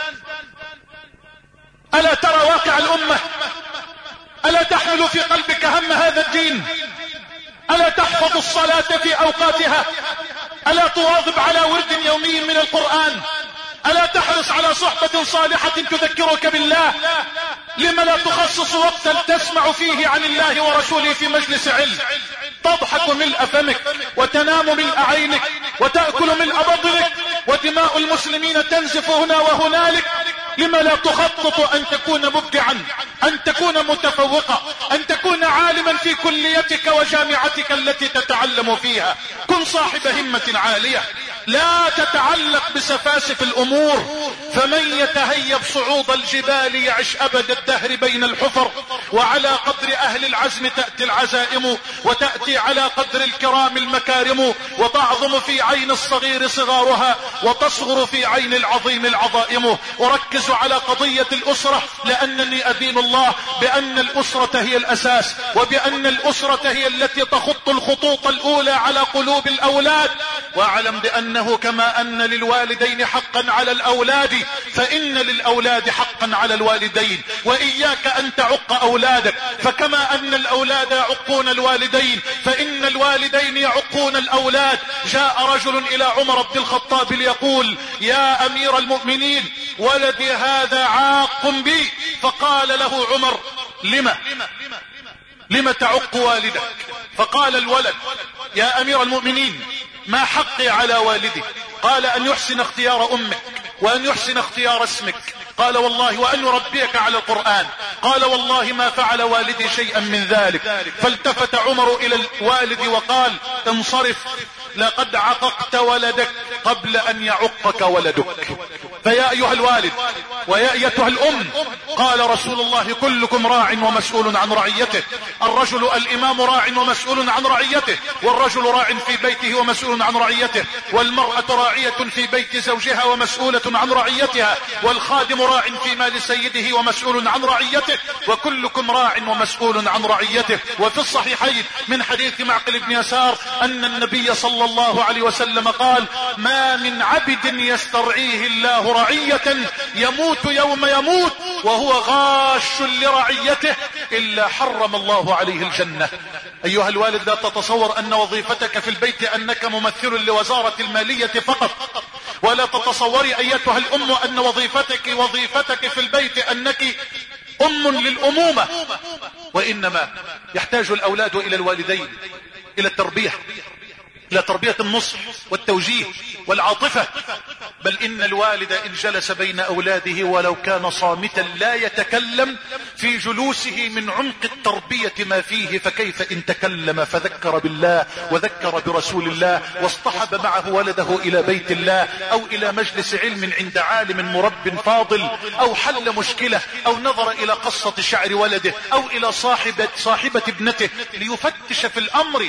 ألا ترى واقع الأمة؟ ألا تحمل في قلبك هم هذا الدين؟ ألا تحفظ الصلاة في أوقاتها؟ ألا تواظب على ورد يومي من القرآن؟ ألا تحرص على صحبة صالحة تذكرك بالله؟ لما لا تخصص وقتا تسمع فيه عن الله ورسوله في مجلس علم؟ تضحك ملء فمك وتنام ملء عينك وتأكل ملء بطنك ودماء المسلمين تنزف هنا وهنالك. لما لا تخطط أن تكون مبدعا، أن تكون متفوقا، أن تكون عالما في كليتك وجامعتك التي تتعلم فيها؟ كن صاحب همة عالية، لا تتعلق بسفاسف الأمور. فمن يتهيب صعود الجبال يعش أبد الدهر بين الحفر. وعلى قدر أهل العزم تأتي العزائم، وتأتي على قدر الكرام المكارم. وتعظم في عين الصغير صغارها وتصغر في عين العظيم العظائم. وركز على قضية الأسرة، لأنني أدين الله بأن الأسرة هي الأساس، وبأن الأسرة هي التي تخط الخطوط الأولى على قلوب الأولاد. واعلم بأنه كما أن للوالدين حقا على الأولاد فإن للأولاد حقا على الوالدين. وإياك أن تعق أولادك، فكما أن الأولاد يعقون الوالدين فإن الوالدين يعقون الأولاد. جاء رجل إلى عمر بن الخطاب ليقول: يا أمير المؤمنين، ولدي هذا عاق بي. فقال له عمر: لما تعق والدك؟ فقال الولد: يا أمير المؤمنين، ما حقي على والدي؟ قال: أن يحسن اختيار أمك، وأن يحسن اختيار اسمك. قال: والله وأن يربيك على القرآن. قال: والله ما فعل والدي شيئا من ذلك. فالتفت عمر إلى الوالد وقال: انصرف، لقد عققت ولدك قبل أن يعقك ولدك. فيا أيها الوالد ويا أيتها الأم، قال رسول الله: كلكم راع ومسؤول عن رعيته. الرجل الإمام راع ومسؤول عن رعيته، والرجل راع في بيته ومسؤول عن رعيته، والمرأة راعية في بيت زوجها ومسؤولة عن رعيتها، والخادم راع في مال سيده ومسؤول عن رعيته، وكلكم راع ومسؤول عن رعيته. وفي الصحيحين من حديث معقل بن يسار أن النبي صلى الله عليه وسلم قال: ما من عبد يسترعيه الله رعية يموت يوم يموت وهو غاش لرعيته إلا حرم الله عليه الجنة. أيها الوالد، لا تتصور أن وظيفتك في البيت أنك ممثل لوزارة المالية فقط، ولا تتصوري أيتها الأم أن وظيفتك في البيت أنك أم للأمومة. وإنما يحتاج الأولاد إلى الوالدين، إلى التربية، إلى تربية النصح والتوجيه والعاطفة. بل إن الوالد إن جلس بين أولاده ولو كان صامتا لا يتكلم في جلوسه من عمق التربية ما فيه، فكيف إن تكلم فذكر بالله وذكر برسول الله واصطحب معه ولده إلى بيت الله أو إلى مجلس علم عند عالم مرب فاضل، أو حل مشكلة، أو نظر إلى قصة شعر ولده، أو إلى صاحبة ابنته ليفتش في الأمر.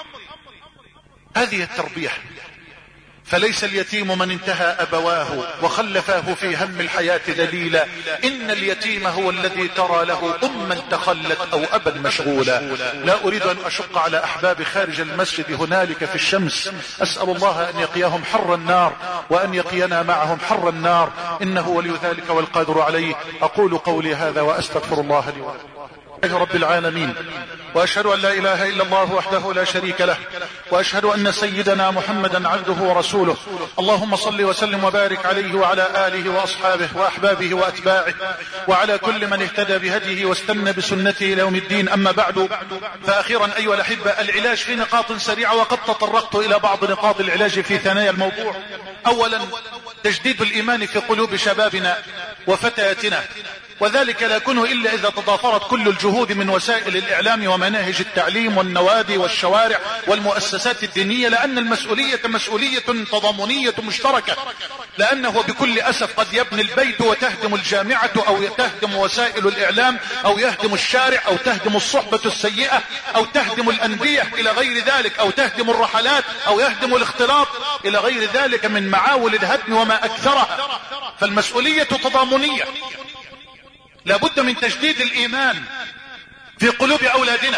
هذه التربية. فليس اليتيم من انتهى أبواه وخلفاه في هم الحياة ذليلا، إن اليتيم هو الذي ترى له أما تخلت أو أبا مشغولا. لا أريد أن أشق على أحبابي خارج المسجد هنالك في الشمس، أسأل الله أن يقيهم حر النار وأن يقينا معهم حر النار، إنه ولي ذلك والقادر عليه. أقول قولي هذا وأستغفر الله لي ولكم. رب العالمين، وأشهد أن لا إله إلا الله وحده لا شريك له، وأشهد أن سيدنا محمدا عبده ورسوله. اللهم صل وسلم وبارك عليه وعلى آله وأصحابه وأحبابه وأتباعه وعلى كل من اهتدى بهديه واستنى بسنته إلى يوم الدين. أما بعد، فأخيرا أيها الأحبة، العلاج في نقاط سريعة، وقد تطرقت إلى بعض نقاط العلاج في ثنايا الموضوع. أولا، تجديد الإيمان في قلوب شبابنا وفتياتنا، وذلك لا يكون إلا إذا تضافرت كل الجهود من وسائل الإعلام ومناهج التعليم والنوادي والشوارع والمؤسسات الدينية، لأن المسؤولية مسؤولية تضامنية مشتركة، لأنه بكل أسف قد يبني البيت وتهدم الجامعة، أو تهدم وسائل الإعلام، أو يهدم الشارع، أو تهدم الصحبة السيئة، أو تهدم الأندية إلى غير ذلك، أو تهدم الرحلات، أو يهدم الاختلاط إلى غير ذلك من معاول الهدم وما أكثرها. فالمسؤولية تضامنية، لابد من تجديد الإيمان في قلوب أولادنا،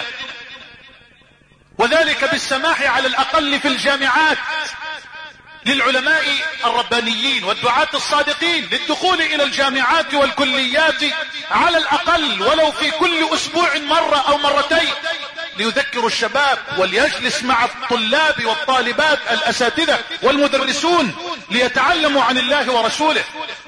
وذلك بالسماح على الأقل في الجامعات للعلماء الربانيين والدعاة الصادقين للدخول إلى الجامعات والكليات على الأقل ولو في كل أسبوع مرة أو مرتين، ليذكروا الشباب، وليجلس مع الطلاب والطالبات الأساتذة والمدرسون ليتعلموا عن الله ورسوله.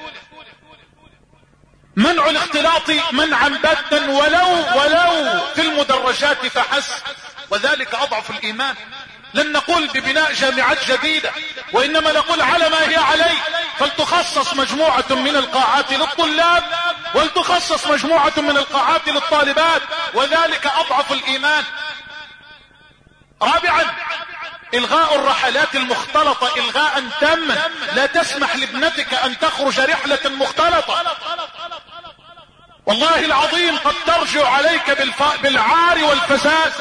منع الاختلاط منعا باتا ولو في المدرجات فحسب، وذلك أضعف الإيمان. لن نقول ببناء جامعات جديدة، وإنما نقول على ما هي عليه، فلتخصص مجموعة من القاعات للطلاب، ولتخصص مجموعة من القاعات للطالبات، وذلك أضعف الإيمان. رابعا، إلغاء الرحلات المختلطة إلغاء تاما. لا تسمح لابنتك أن تخرج رحلة مختلطة، والله العظيم قد ترجع عليك بالعار والفساد.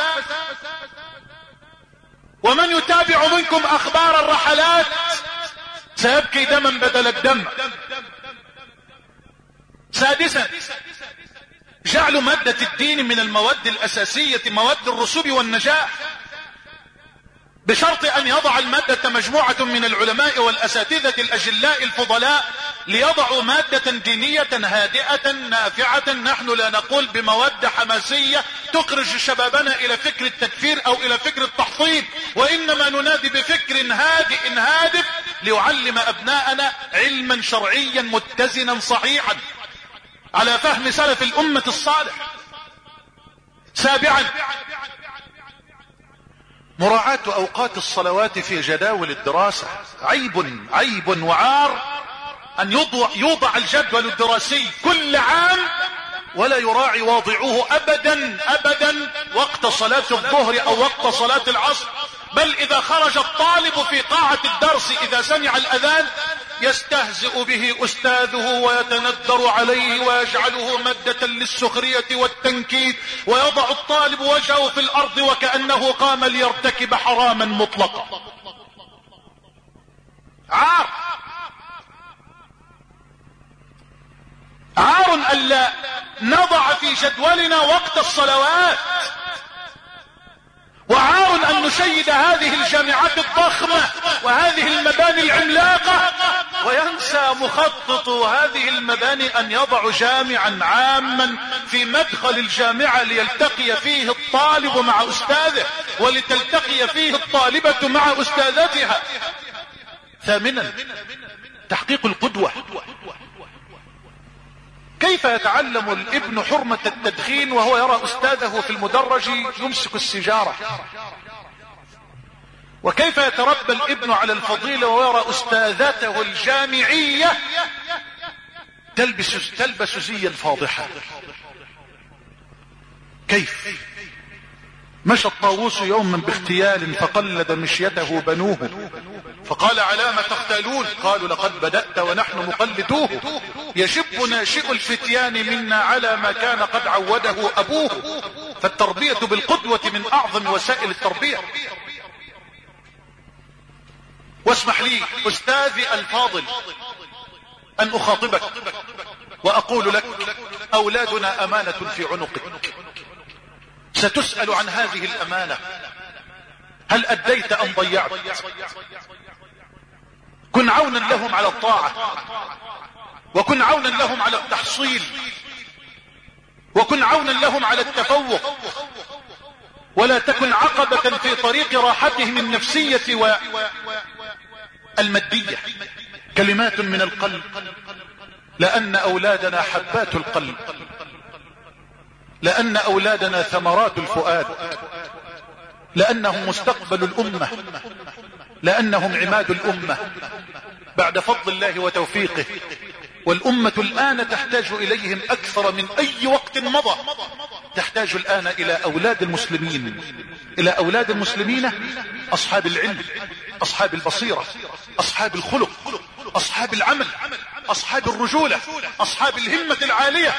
ومن يتابع منكم أخبار الرحلات سيبكي دما بدل الدم. سادسا، جعل مادة الدين من المواد الأساسية، مواد الرسوب والنجاح، بشرط أن يضع المادة مجموعة من العلماء والأساتذة الأجلاء الفضلاء، ليضعوا مادة دينية هادئة نافعة. نحن لا نقول بمواد حماسية تخرج شبابنا إلى فكر التكفير أو إلى فكر التحطيم، وإنما ننادي بفكر هادئ هادف ليعلم أبناءنا علما شرعيا متزنا صحيحا على فهم سلف الأمة الصالح. سابعا، مراعاة أوقات الصلوات في جداول الدراسة. عيب وعار أن يوضع الجدول الدراسي كل عام ولا يراعي واضعوه أبدا وقت صلاة الظهر أو وقت صلاة العصر، بل إذا خرج الطالب في قاعة الدرس إذا سمع الأذان يستهزئ به أستاذه ويتندر عليه ويجعله مادة للسخرية والتنكيد، ويضع الطالب وجهه في الأرض وكأنه قام ليرتكب حراما مطلقا. عار ألا نضع في جدولنا وقت الصلوات، وعار أن نشيد هذه الجامعات الضخمة وهذه المباني العملاقة، وينسى مخطط هذه المباني أن يضع جامعا عاما في مدخل الجامعة ليلتقي فيه الطالب مع أستاذه، ولتلتقي فيه الطالبة مع أستاذتها. ثامنا، تحقيق القدوة. كيف يتعلم الابن حرمة التدخين وهو يرى أستاذه في المدرج يمسك السيجارة؟ وكيف يتربى الابن على الفضيلة ويرى أستاذته الجامعية تلبس زيا فاضحا؟ كيف؟ مشى الطاووس يوما باغتيال فقلد مشيته بنوه فقال: على ما تختالون؟ قالوا: لقد بدأت ونحن مقلدوه. يشب ناشئ الفتيان منا على ما كان قد عوده أبوه. فالتربية بالقدوة من أعظم وسائل التربية. واسمح لي أستاذي الفاضل أن أخاطبك وأقول لك: أولادنا أمانة في عنقك، ستسأل عن هذه الأمانة، هل أديت أم ضيعت؟ كن عونا لهم على الطاعة، وكن عونا لهم على التحصيل، وكن عونا لهم على التفوق، ولا تكن عقبة في طريق راحتهم النفسية والمادية. كلمات من القلب، لأن أولادنا حبات القلب، لأن أولادنا ثمرات الفؤاد، لأنهم مستقبل الأمة، لأنهم عماد الأمة بعد فضل الله وتوفيقه. والأمة الآن تحتاج إليهم أكثر من أي وقت مضى. تحتاج الآن إلى أولاد المسلمين، إلى أولاد المسلمين أصحاب العلم، أصحاب البصيرة، أصحاب الخلق، أصحاب العمل، أصحاب الرجولة، أصحاب الهمة العالية.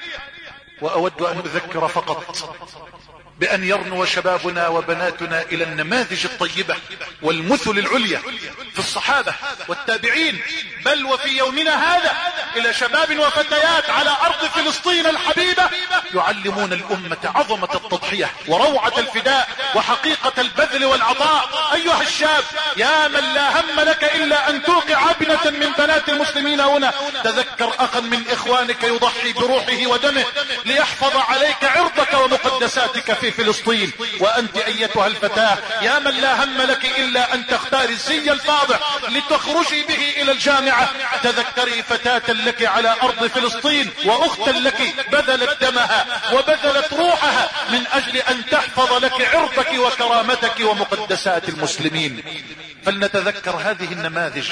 وأود أن أذكر فقط بأن يرنو شبابنا وبناتنا إلى النماذج الطيبة والمثل العليا في الصحابة والتابعين، بل وفي يومنا هذا إلى شباب وفتيات على أرض فلسطين الحبيبة يعلمون الأمة عظمة التضحية وروعة الفداء وحقيقة البذل والعطاء. أيها الشاب، يا من لا هم لك إلا أن توقع ابنة من بنات المسلمين هنا، تذكر أخا من إخوانك يضحي بروحه ودمه ليحفظ عليك عرضك ومقدساتك في فلسطين. وأنت أيتها الفتاة، يا من لا هم لك إلا أن تختاري الزي الفاضح لتخرجي به إلى الجامعة، تذكري فتاة لك على أرض فلسطين وأختا لك بذلت دمها وبذلت روحها من أجل أن تحفظ لك عرضك وكرامتك ومقدسات المسلمين. فلنتذكر هذه النماذج.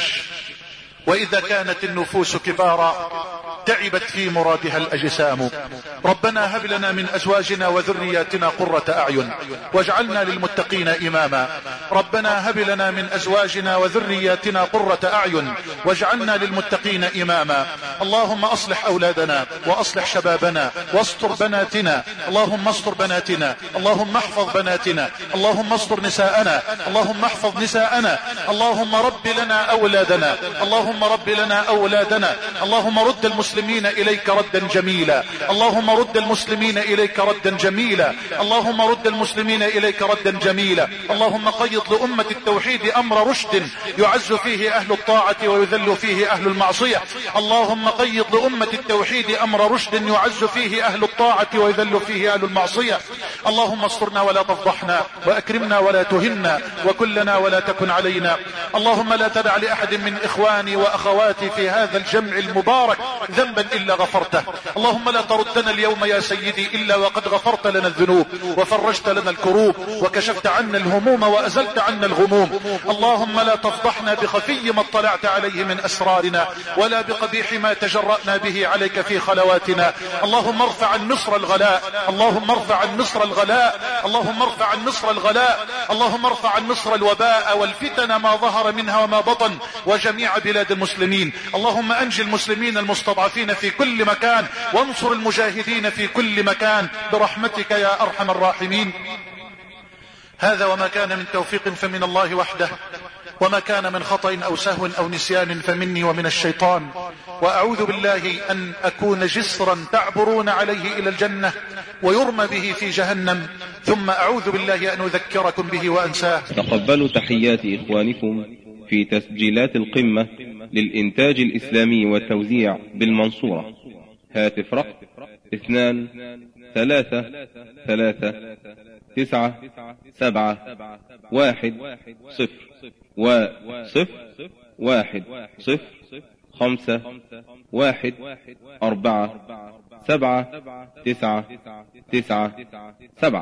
وإذا كانت النفوس كبارا تعبت في مرادها الأجسام. ربنا هب لنا من أزواجنا وذرياتنا قرة أعين واجعلنا للمتقين إماما. ربنا هب لنا من أزواجنا وذرياتنا قرة أعين واجعلنا للمتقين إماما. اللهم أصلح أولادنا وأصلح شبابنا واستر بناتنا. اللهم استر بناتنا، اللهم احفظ بناتنا، اللهم استر نساءنا، اللهم احفظ نساءنا. اللهم رب لنا أولادنا، اللهم رب لنا أولادنا. اللهم رد المسلمين إليك ردا جميلا، اللهم رد المسلمين إليك ردا جميلا، اللهم رد المسلمين إليك ردا جميلا. اللهم قيض لأمة التوحيد أمر رشد يعز فيه أهل الطاعة ويذل فيه أهل المعصية. اللهم قيض لأمة التوحيد أمر رشد يعز فيه أهل الطاعة ويذل فيه أهل المعصية. اللهم استرنا ولا تفضحنا، وأكرمنا ولا تهنا، وكلنا ولا تكن علينا. اللهم لا تدع لأحد من إخواني وأخواتي في هذا الجمع المبارك ذنبا إلا غفرته. اللهم لا تردنا اليوم يا سيدي إلا وقد غفرت لنا الذنوب وفرجت لنا الكروب وكشفت عنا الهموم وأزلت عنا الغموم. اللهم لا تفضحنا بخفي ما اطلعت عليه من أسرارنا ولا بقبيح ما تجرأنا به عليك في خلواتنا. اللهم ارفع عن مصر الغلاء، اللهم ارفع عن مصر الغلاء، اللهم ارفع عن مصر الغلاء، اللهم ارفع عن مصر الوباء والفتن ما ظهر منها وما بطن وجميع بلاد المسلمين. اللهم أنجي المسلمين المستضعفين في كل مكان وانصر المجاهدين في كل مكان برحمتك يا أرحم الراحمين. هذا وما كان من توفيق فمن الله وحده، وما كان من خطأ أو سهو أو نسيان فمني ومن الشيطان. وأعوذ بالله أن أكون جسرا تعبرون عليه إلى الجنة ويرمى به في جهنم، ثم أعوذ بالله أن أذكركم به وأنساه. تقبلوا تحيات إخوانكم في تسجيلات القمة للإنتاج الإسلامي والتوزيع بالمنصورة. هاتف رقم 2-3-3-9-7-1-0 و0-1-5-1-4-7-9-9-9-7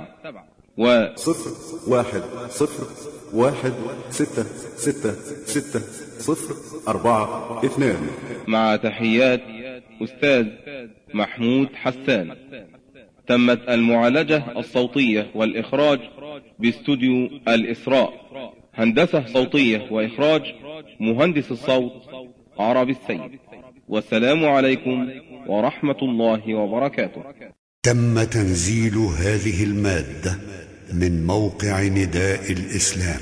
و1-0-1-6-6-6-0-4-2. مع تحيات أستاذ محمود حسان. تمت المعالجة الصوتية والإخراج باستوديو الإسراء. هندسة صوتية وإخراج مهندس الصوت عربي السيد. والسلام عليكم ورحمة الله وبركاته. تم تنزيل هذه المادة من موقع نداء الإسلام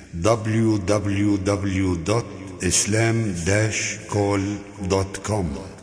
www.islam-call.com